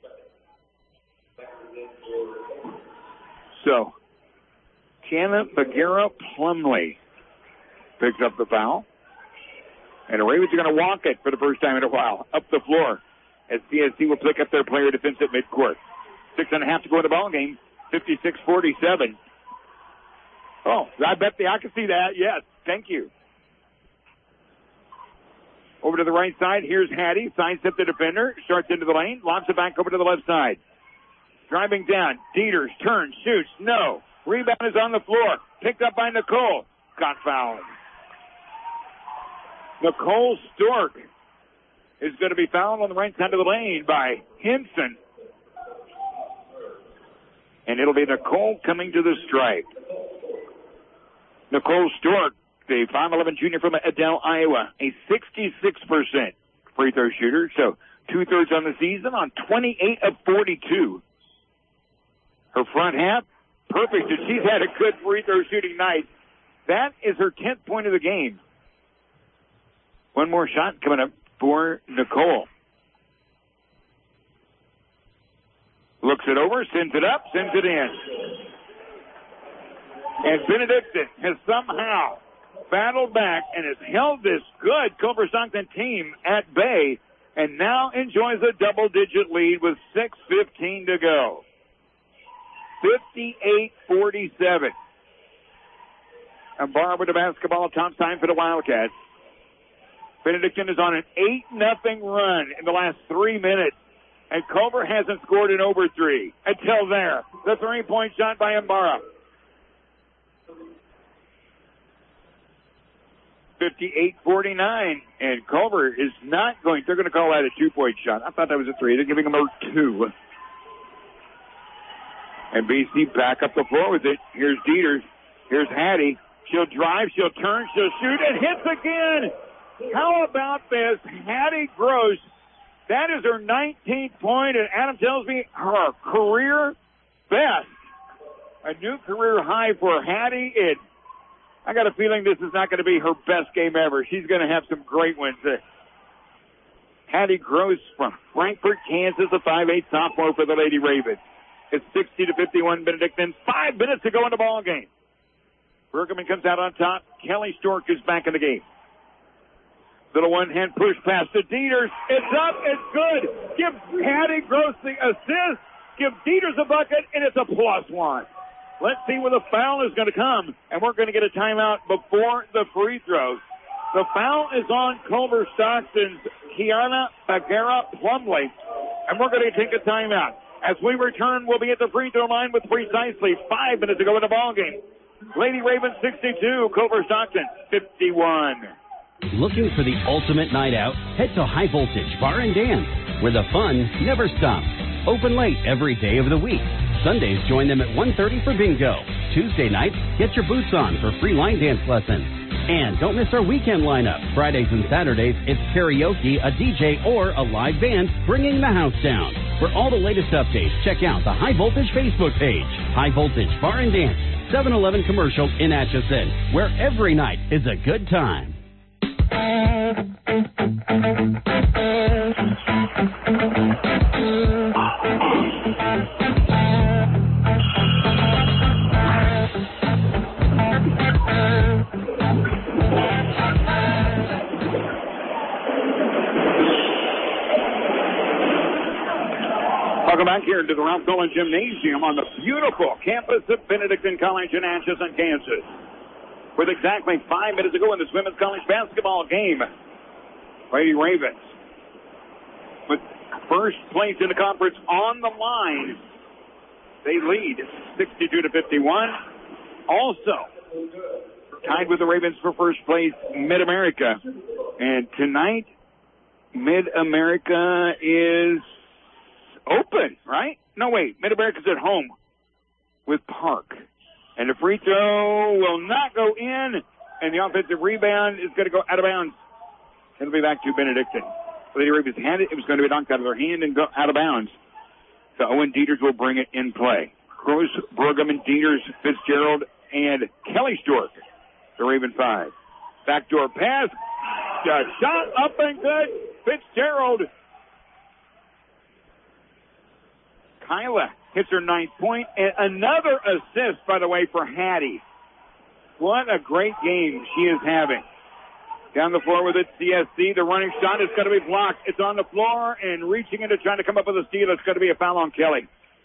So, Kiana Bargara Plumley picks up the foul. And the Ravens are going to walk it for the first time in a while up the floor as C S C will pick up their player defense at midcourt. Six and a half to go in the ball game. fifty-six forty-seven. Oh, I bet the, I can see that. Yes, thank you. Over to the right side. Here's Hattie. Sidestep the defender. Starts into the lane. Lobs it back over to the left side. Driving down. Dieters turns, shoots. No. Rebound is on the floor. Picked up by Nicole. Got fouled. Nicole Stork is going to be fouled on the right side of the lane by Henson. and it'll be Nicole coming to the stripe. Nicole Stork, the five eleven junior from Adel, Iowa, a sixty-six percent free throw shooter, so two-thirds on the season on twenty-eight of forty-two. Her front half, perfect, and she's had a good free throw shooting night. That is her tenth point of the game. One more shot coming up for Nicole. Looks it over, sends it up, sends it in. And Benedictine has somehow battled back and has held this good Culver Stockton team at bay and now enjoys a double-digit lead with six fifteen to go. fifty-eight forty-seven. And Barr with the basketball, top time for the Wildcats. Benedictine is on an eight nothing run in the last three minutes. And Culver hasn't scored in over three until there. The three-point shot by Ibarra. fifty-eight forty-nine. And Culver is not going, they're going to call that a two-point shot. I thought that was a three. They're giving him a two. And B C back up the floor with it. Here's Dieters. Here's Hattie. She'll drive, she'll turn, she'll shoot, and hits again. How about this? Hattie Gross. That is her nineteenth point, and Adam tells me her career best. A new career high for Hattie. It, I got a feeling this is not going to be her best game ever. She's going to have some great ones. Uh, Hattie Gross from Frankfort, Kansas, a five eight sophomore for the Lady Ravens. It's sixty to fifty-one Benedictine. Five minutes to go in the ball game. Bergman comes out on top. Kelly Stork is back in the game. Little one-hand push pass to Dieters. It's up. It's good. Give Hattie Gross the assist. Give Dieters a bucket, and it's a plus one. Let's see where the foul is going to come, and we're going to get a timeout before the free throws. The foul is on Culver Stockton's Kiana Bagara Plumley, and we're going to take a timeout. As we return, we'll be at the free throw line with precisely five minutes to go in the ball game. Lady Ravens sixty-two, Culver Stockton fifty-one. Looking for the ultimate night out? Head to High Voltage Bar and Dance, where the fun never stops. Open late every day of the week. Sundays, join them at one thirty for bingo. Tuesday nights, get your boots on for free line dance lessons. And don't miss our weekend lineup. Fridays and Saturdays, it's karaoke, a D J, or a live band bringing the house down. For all the latest updates, check out the High Voltage Facebook page. High Voltage Bar and Dance, seven eleven Commercial in Atchison, where every night is a good time. Welcome back here to the Ralph Dolan Gymnasium on the beautiful campus of Benedictine College in Atchison, Kansas. With exactly five minutes to go in this women's college basketball game, Lady Ravens, with first place in the conference on the line, they lead sixty-two to fifty-one. Also, tied with the Ravens for first place, Mid-America. And tonight, Mid-America is open, right? No, wait. Mid-America's at home with Park. And the free throw will not go in, and the offensive rebound is going to go out of bounds. It'll be back to Benedictine. Lady Ravens had it. It was going to be knocked out of their hand and go out of bounds. So Owen Dieters will bring it in play. Gross, Bergman, Dieters, Fitzgerald, and Kelly Stork, the Raven five. Backdoor pass. Uh, shot up and good. Fitzgerald. Kyla hits her ninth point, and another assist, by the way, for Hattie. What a great game she is having. Down the floor with it, C S C. The running shot is going to be blocked. It's on the floor, and reaching into trying to come up with a steal. It's going to be a foul on Kelly.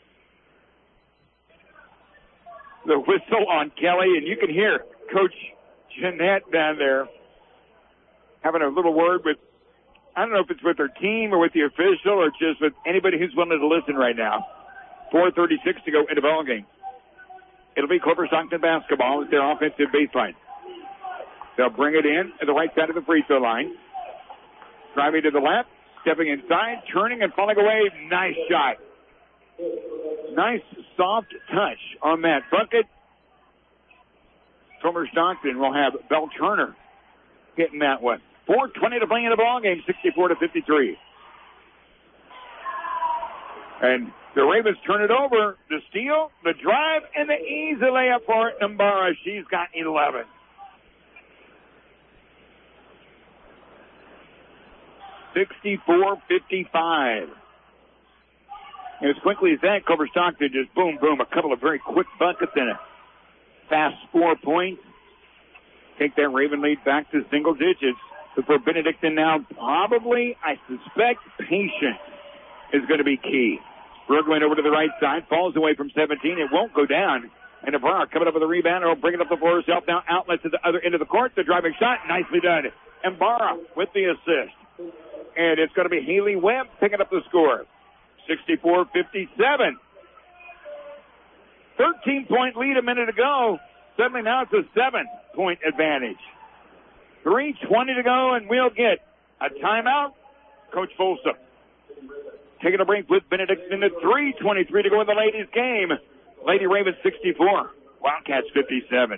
The whistle on Kelly, and you can hear Coach Jeanette down there having a little word with, I don't know if it's with her team or with the official or just with anybody who's willing to listen right now. four thirty-six to go in the ball game. It'll be Culver Stockton basketball with their offensive baseline. They'll bring it in at the right side of the free throw line. Driving to the left, stepping inside, turning and falling away. Nice shot. Nice soft touch on that bucket. Comer Stockton will have Bell Turner hitting that one. four twenty to play in the ball game, sixty-four to fifty-three. And the Ravens turn it over. The steal, the drive, and the easy layup for Nambara. She's got eleven. sixty-four fifty-five. And as quickly as that, Comer Stockton just boom, boom, a couple of very quick buckets and a fast four points. Take that Raven lead back to single digits. But for Benedictine now, probably, I suspect, patience is going to be key. Brooklyn over to the right side, falls away from seventeen. It won't go down. And Navarro coming up with a rebound, and will bring it up the floor herself. Now outlet to the other end of the court. The driving shot, nicely done. And Barra with the assist. And it's going to be Haley Webb picking up the score. sixty-four fifty-seven. thirteen-point lead a minute ago. Suddenly now it's a seven-point advantage. three twenty to go, and we'll get a timeout. Coach Folsom taking a break with Benedictine at three twenty-three to go in the ladies' game. Lady Ravens sixty-four, Wildcats fifty-seven.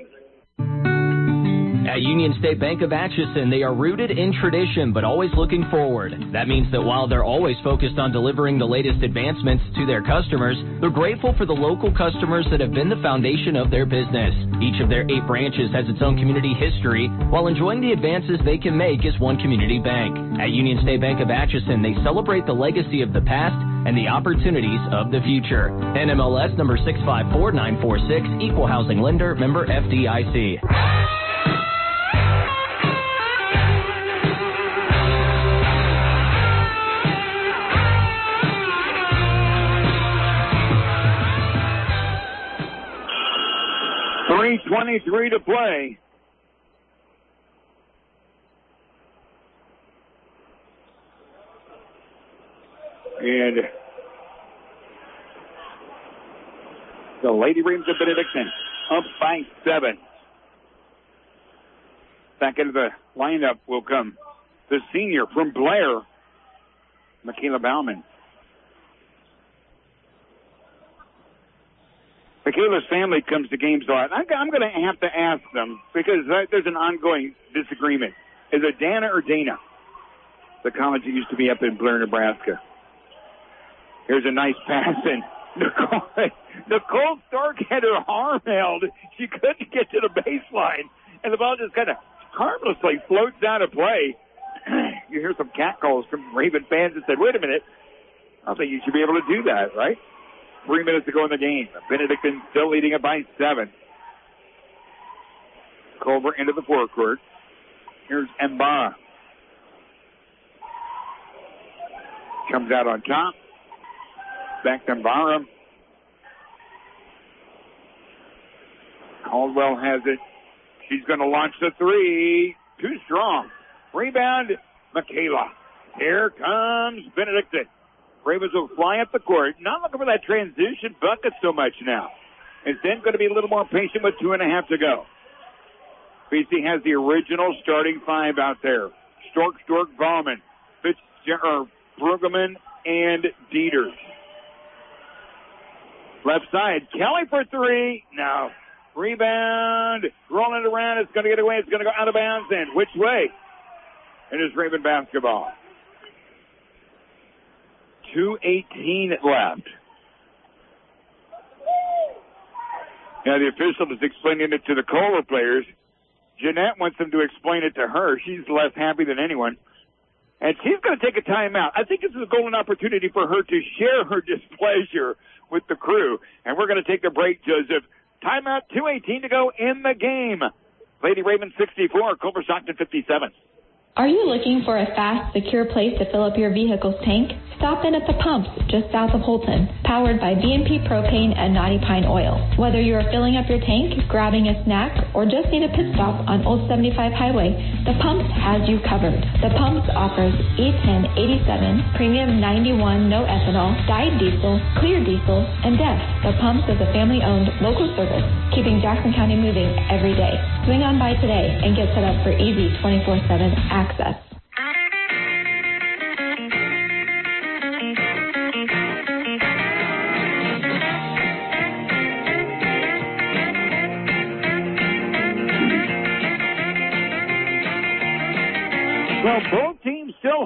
At Union State Bank of Atchison, they are rooted in tradition, but always looking forward. That means that while they're always focused on delivering the latest advancements to their customers, they're grateful for the local customers that have been the foundation of their business. Each of their eight branches has its own community history, while enjoying the advances they can make as one community bank. At Union State Bank of Atchison, they celebrate the legacy of the past and the opportunities of the future. N M L S number six five four nine four six, Equal Housing Lender, member F D I C. three twenty-three to play. And the Lady Ravens of Benedictine up by seven. Back into the lineup will come the senior from Blair, Michaela Bauman. Michaela's family comes to games a lot. I'm going to have to ask them because there's an ongoing disagreement. Is it Dana or Dana? The college that used to be up in Blair, Nebraska. Here's a nice pass in. Nicole, Nicole Stark had her arm held. She couldn't get to the baseline. And the ball just kind of harmlessly floats out of play. You hear some catcalls from Raven fans that said, wait a minute. I don't think you should be able to do that, right? Three minutes to go in the game. Benedictine still leading it by seven. Culver into the forecourt. Here's Mbara. Comes out on top. Back to Mbara. Caldwell has it. She's going to launch the three. Too strong. Rebound, Michaela. Here comes Benedictine. Ravens will fly up the court. Not looking for that transition bucket so much now. Instead, going to be a little more patient with two and a half to go. B C has the original starting five out there. Stork, Stork, Bauman, Fitzgerald, Brueggemann, and Dieters. Left side, Kelly for three. No. Rebound. Rolling it around. It's going to get away. It's going to go out of bounds. And which way? It is Raven basketball. two eighteen left. Now the official is explaining it to the Kohler players. Jeanette wants them to explain it to her. She's less happy than anyone. And she's going to take a timeout. I think this is a golden opportunity for her to share her displeasure with the crew. And we're going to take a break, Joseph. Timeout, two eighteen to go in the game. Lady Raven sixty-four, Culver Stockton fifty-seven. Are you looking for a fast, secure place to fill up your vehicle's tank? Stop in at the pumps just south of Holton, powered by B and P Propane and Knotty Pine Oil. Whether you are filling up your tank, grabbing a snack, or just need a pit stop on Old seventy-five Highway, the Pumps has you covered. The Pumps offers E ten eighty-seven, Premium ninety-one no ethanol, dyed diesel, clear diesel, and D E F. The Pumps is a family-owned local service, keeping Jackson County moving every day. Swing on by today and get set up for easy twenty-four seven access.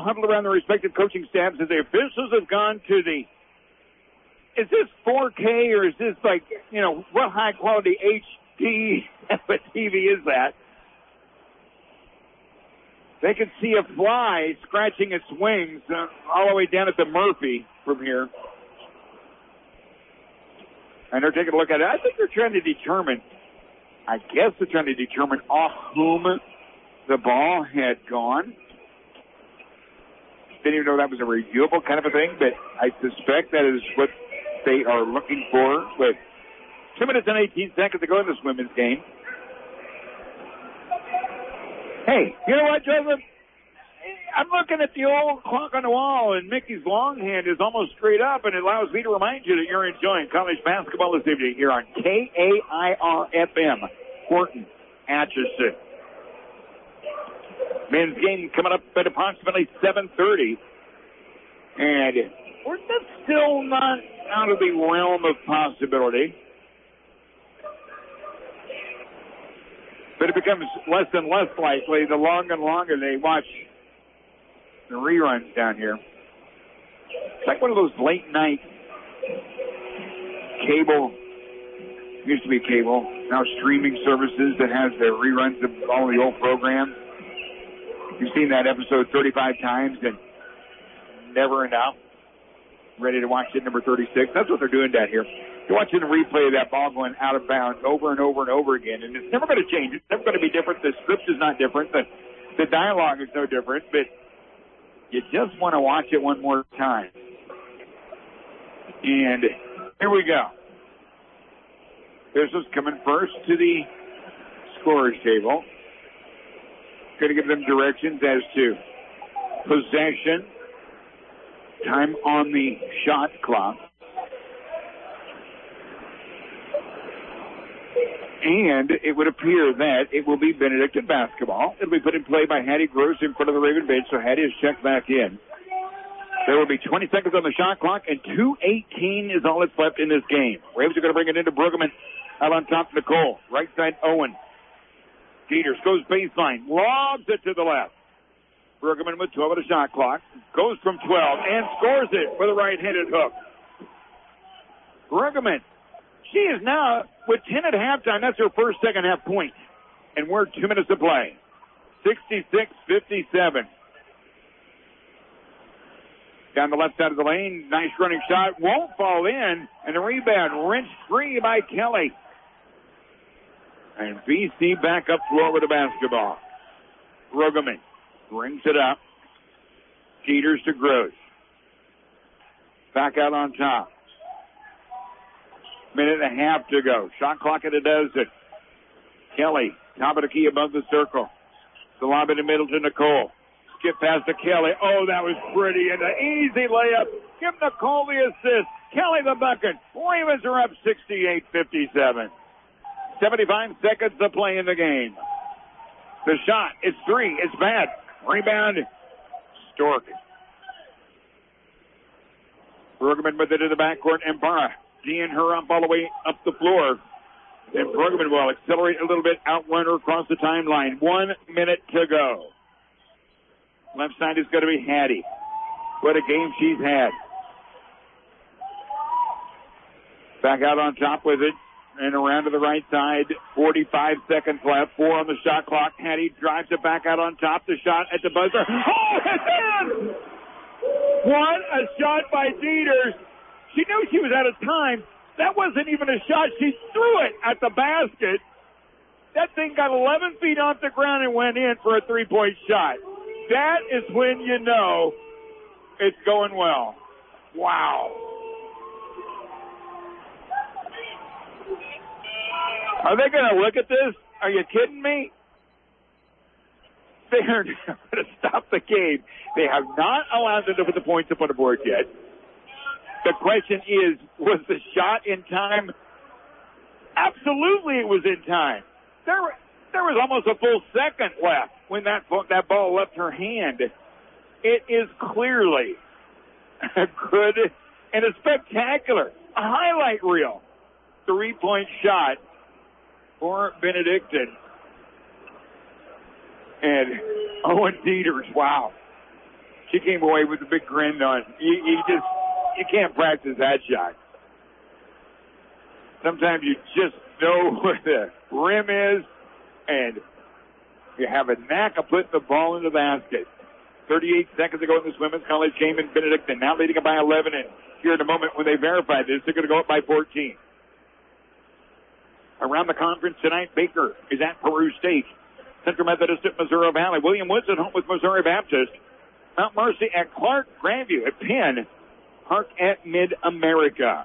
all huddled around their respective coaching staffs as the officials have gone to the, is this four K or is this like, you know, what high quality H D T V is that? They can see a fly scratching its wings uh, all the way down at the Murphy from here. And they're taking a look at it. I think they're trying to determine, I guess they're trying to determine off whom the ball had gone. Didn't even know that was a reviewable kind of a thing, but I suspect that is what they are looking for with two minutes and eighteen seconds to go in this women's game. Hey, you know what, Joseph? I'm looking at the old clock on the wall, and Mickey's long hand is almost straight up, and it allows me to remind you that you're enjoying college basketball this evening here on K A I R F M, Horton, Atchison. Men's game coming up at approximately seven thirty, and we're that's still not out of the realm of possibility. But it becomes less and less likely the longer and longer they watch the reruns down here. It's like one of those late night cable, used to be cable, now streaming services that has the reruns of all the old programs. You've seen that episode thirty-five times and never enough. Ready to watch it, number thirty-six. That's what they're doing down here. You're watching the replay of that ball going out of bounds over and over and over again, and it's never going to change. It's never going to be different. The script is not different. The, the dialogue is no different, but you just want to watch it one more time. And here we go. This is coming first to the scorer's table. Going to give them directions as to possession, time on the shot clock, and it would appear that it will be Benedictine basketball. It'll be put in play by Hattie Gross in front of the Raven bench, so Hattie is checked back in. There will be twenty seconds on the shot clock, and two eighteen is all that's left in this game. Ravens are going to bring it into Brueggemann. Out on top, Nicole. Right side, Owen. Dieters goes baseline, lobs it to the left. Brueggemann with twelve on the shot clock. Goes from twelve and scores it with a right-handed hook. Brueggemann. She is now with ten at halftime. That's her first second half point. And we're two minutes to play. sixty-six fifty-seven. Down the left side of the lane. Nice running shot. Won't fall in. And the rebound wrenched free by Kelly. And B C back up floor with the basketball. Brueggemann brings it up. Dieters to Gross. Back out on top. Minute and a half to go. Shot clock at a dozen. Kelly, top of the key above the circle. The lob in the middle to Nicole. Skip past to Kelly. Oh, that was pretty. And an easy layup. Give Nicole the assist. Kelly the bucket. Ravens are up sixty-eight fifty-seven. seventy-five seconds to play in the game. The shot, it's three. It's bad. Rebound, Stork. Brueggemann with it in the backcourt, and Barra D'ing her up all the way up the floor. And Brueggemann will accelerate a little bit, outrun her across the timeline. One minute to go. Left side is going to be Hattie. What a game she's had. Back out on top with it. And around to the right side, forty-five seconds left, four on the shot clock. Hattie drives it back out on top, the shot at the buzzer. Oh, it's in! What a shot by Dieters. She knew she was out of time. That wasn't even a shot. She threw it at the basket. That thing got eleven feet off the ground and went in for a three-point shot. That is when you know it's going well. Wow. Are they going to look at this? Are you kidding me? They are going to stop the game. They have not allowed them to put the points up on the board yet. The question is, was the shot in time? Absolutely it was in time. There, there was almost a full second left when that, that ball left her hand. It is clearly a good and a spectacular, a highlight reel, three-point shot for she came away with a big grin on. You, you just, you can't practice that shot. Sometimes you just know where the rim is, and you have a knack of putting the ball in the basket. thirty-eight seconds ago in this women's college game in Benedictine, now leading it by eleven, and here in a moment when they verify this, they're going to go up by fourteen. Around the conference tonight, Baker is at Peru State. Central Methodist at Missouri Valley. William Woods at home with Missouri Baptist. Mount Mercy at Clark. Grandview at Penn. Park at Mid-America.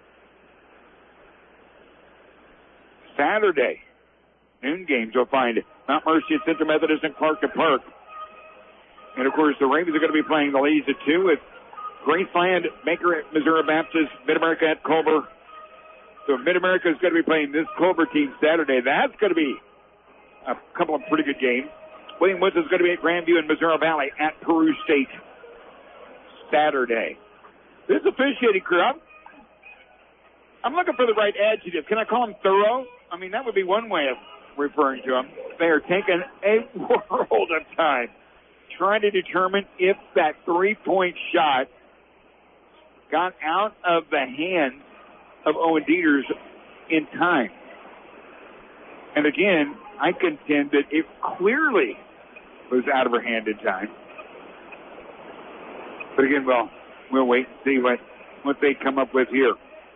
Saturday, noon games, you'll find Mount Mercy at Central Methodist and Clark at Park. And, of course, the Ravens are going to be playing the ladies at two with Graceland, Baker at Missouri Baptist, Mid-America at Culver. So Mid-America is going to be playing this Culver team Saturday. That's going to be a couple of pretty good games. William Woods is going to be at Grandview and Missouri Valley at Peru State Saturday. This officiating crew, I'm, I'm looking for the right adjective. Can I call them thorough? I mean, that would be one way of referring to them. They are taking a world of time trying to determine if that three-point shot got out of the hands of Owen Dieters in time. And again, I contend that it clearly was out of her hand in time. But again, well, we'll wait and see what, what they come up with here.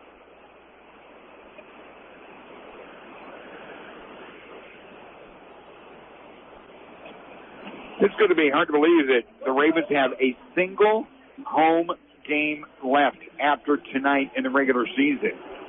It's going to be hard to believe that the Ravens have a single home game left after tonight in the regular season.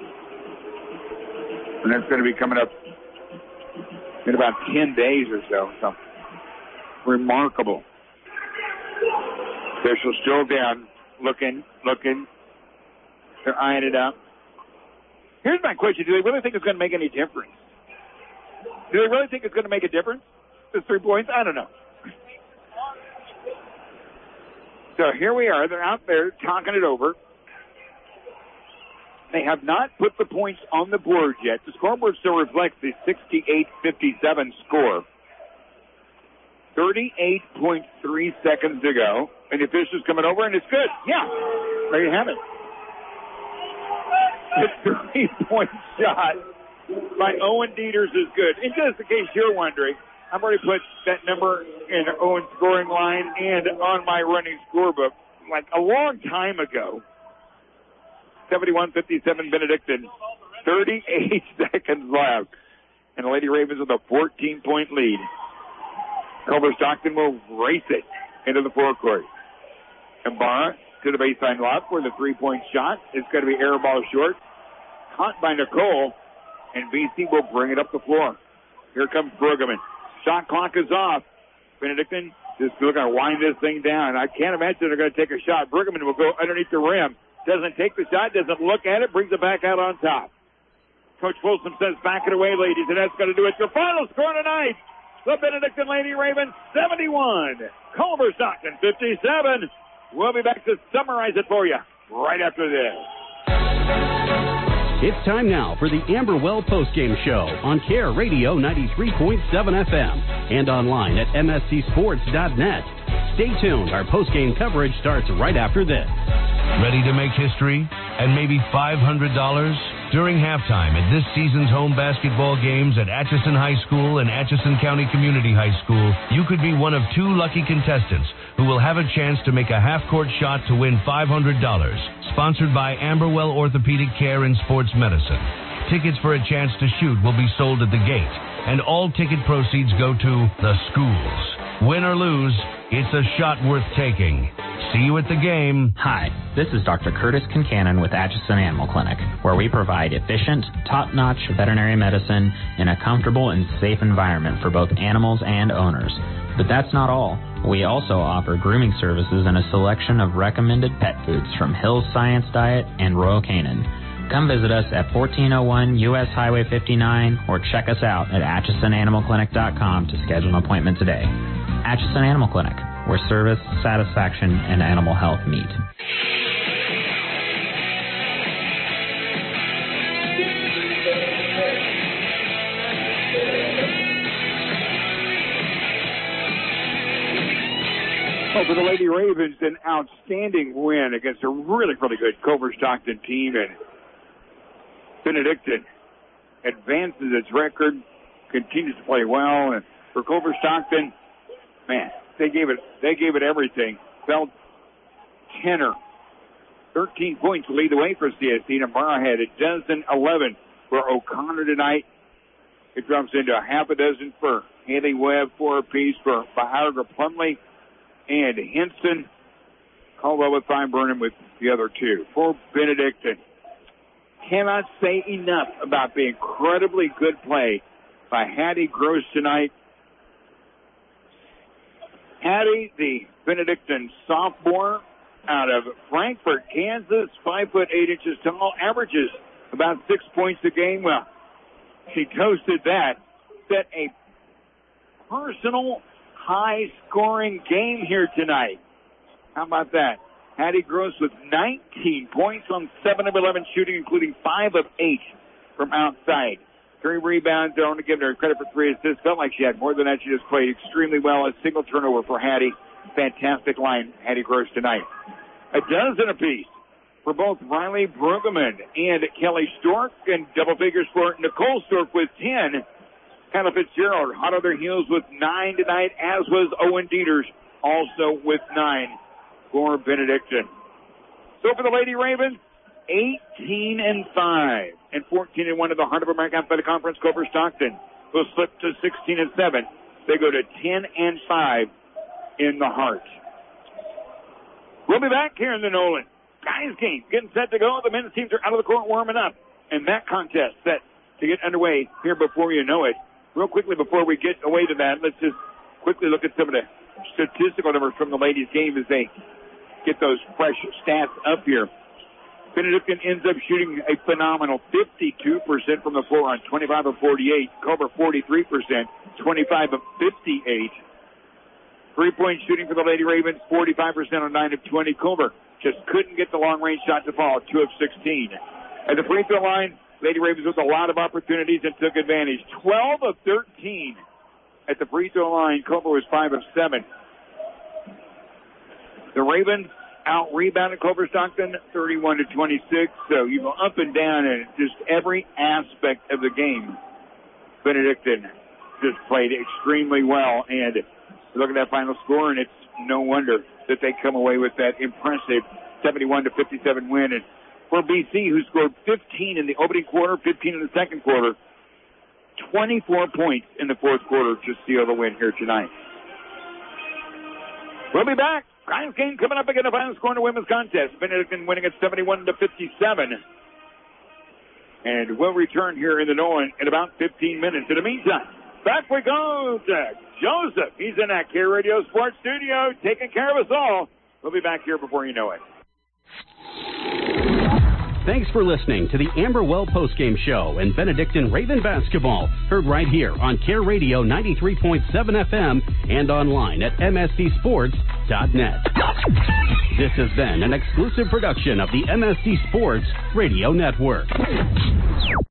And that's going to be coming up in about ten days or so. So remarkable. Officials still down, looking, looking. They're eyeing it up. Here's my question. Do they really think it's going to make any difference? Do they really think it's going to make a difference? The three points? I don't know. So here we are. They're out there talking it over. They have not put the points on the board yet. The scoreboard still reflects the sixty-eight fifty-seven score. thirty-eight point three seconds to go. And the official's coming over, and it's good. Yeah, there you have it. The three-point shot by Owen Dieters is good. And just in case you're wondering, I've already put that number in Owen's scoring line and on my running scorebook like a long time ago. seventy-one fifty-seven Benedictine. thirty-eight seconds left. And the Lady Ravens with a fourteen-point lead. Culver Stockton will race it into the forecourt. Ibarra to the baseline lob for the three-point shot. It's going to be air ball short. Caught by Nicole. And B C will bring it up the floor. Here comes Brueggemann. Shot clock is off. Benedictine just going to wind this thing down. I can't imagine they're going to take a shot. Brueggemann will go underneath the rim. Doesn't take the shot, doesn't look at it, brings it back out on top. Coach Folsom says, back it away, ladies, and that's going to do it. Your final score tonight, the Benedictine Lady Ravens, seventy-one. Culver Stockton, fifty-seven. We'll be back to summarize it for you right after this. It's time now for the Amberwell Postgame Show on Care Radio ninety-three point seven F M and online at M S C sports dot net. Stay tuned. Our postgame coverage starts right after this. Ready to make history and maybe five hundred dollars? During halftime at this season's home basketball games at Atchison High School and Atchison County Community High School, you could be one of two lucky contestants who will have a chance to make a half-court shot to win five hundred dollars. Sponsored by Amberwell Orthopedic Care and Sports Medicine. Tickets for a chance to shoot will be sold at the gate, and all ticket proceeds go to the schools. Win or lose, it's a shot worth taking. See you at the game. Hi, this is Doctor Curtis Kincannon with Atchison Animal Clinic, where we provide efficient, top-notch veterinary medicine in a comfortable and safe environment for both animals and owners. But that's not all. We also offer grooming services and a selection of recommended pet foods from Hill's Science Diet and Royal Canin. Come visit us at fourteen oh one U S Highway fifty-nine or check us out at atchison animal clinic dot com to schedule an appointment today. Atchison Animal Clinic, where service, satisfaction, and animal health meet. Oh, for the Lady Ravens, an outstanding win against a really, really good Culver Stockton team. And Benedictine advances its record, continues to play well. And for Culver Stockton, man, they gave it, they gave it everything. Felt tenor. thirteen points to lead the way for C S C. Navarro had a dozen, eleven for O'Connor tonight. It drops into a half a dozen for Haley Webb, four apiece for Bahira Plumley and Henson. Caldwell with five, Burnham with the other two. For Benedictine, cannot say enough about the incredibly good play by Hattie Gross tonight. Hattie, the Benedictine sophomore out of Frankfort, Kansas, five foot eight inches tall, averages about six points a game. Well, she toasted that, set a personal high-scoring game here tonight. How about that? Hattie Gross with nineteen points on seven of eleven shooting, including five of eight from outside. Three rebounds. I want to give her credit for three assists. Felt like she had more than that. She just played extremely well. A single turnover for Hattie. Fantastic line, Hattie Gross tonight. A dozen apiece for both Riley Brueggemann and Kelly Stork, and double figures for Nicole Stork with ten. Kyla Fitzgerald hot on their heels with nine tonight, as was Owen Dieters, also with nine for Benedictine. So for the Lady Ravens, eighteen and five and fourteen and one in the Heart of America Athletic Conference. Culver Stockton will slip to sixteen and seven. They go to ten and five in the Heart. We'll be back here in the Nolan. Guys game getting set to go. The men's teams are out of the court warming up. And that contest set to get underway here before you know it. Real quickly before we get away to that, let's just quickly look at some of the statistical numbers from the ladies' game as they get those fresh stats up here. Benedictine ends up shooting a phenomenal fifty-two percent from the floor on twenty-five of forty-eight. Culver forty-three percent, twenty-five of fifty-eight. Three-point shooting for the Lady Ravens, forty-five percent on nine of twenty. Culver just couldn't get the long-range shot to fall, two of sixteen. At the free throw line, Lady Ravens with a lot of opportunities and took advantage. twelve of thirteen at the free throw line. Culver was five of seven. The Ravens out-rebounded Culver Stockton thirty-one to twenty-six. So you go up and down in just every aspect of the game. Benedictine just played extremely well. And look at that final score, and it's no wonder that they come away with that impressive seventy-one to fifty-seven win. And for B C, who scored fifteen in the opening quarter, fifteen in the second quarter, twenty-four points in the fourth quarter to seal the win here tonight. We'll be back. Grimes game coming up again, the final score in the women's contest. Benedictine winning at seventy-one to fifty-seven. And we'll return here in the Nolan in about fifteen minutes. In the meantime, back we go to Joseph. He's in that Care Radio Sports Studio, taking care of us all. We'll be back here before you know it. Thanks for listening to the Amberwell Postgame Show and Benedictine Raven Basketball, heard right here on Care Radio ninety-three point seven F M and online at M S D sports dot net. This has been an exclusive production of the M S D Sports Radio Network.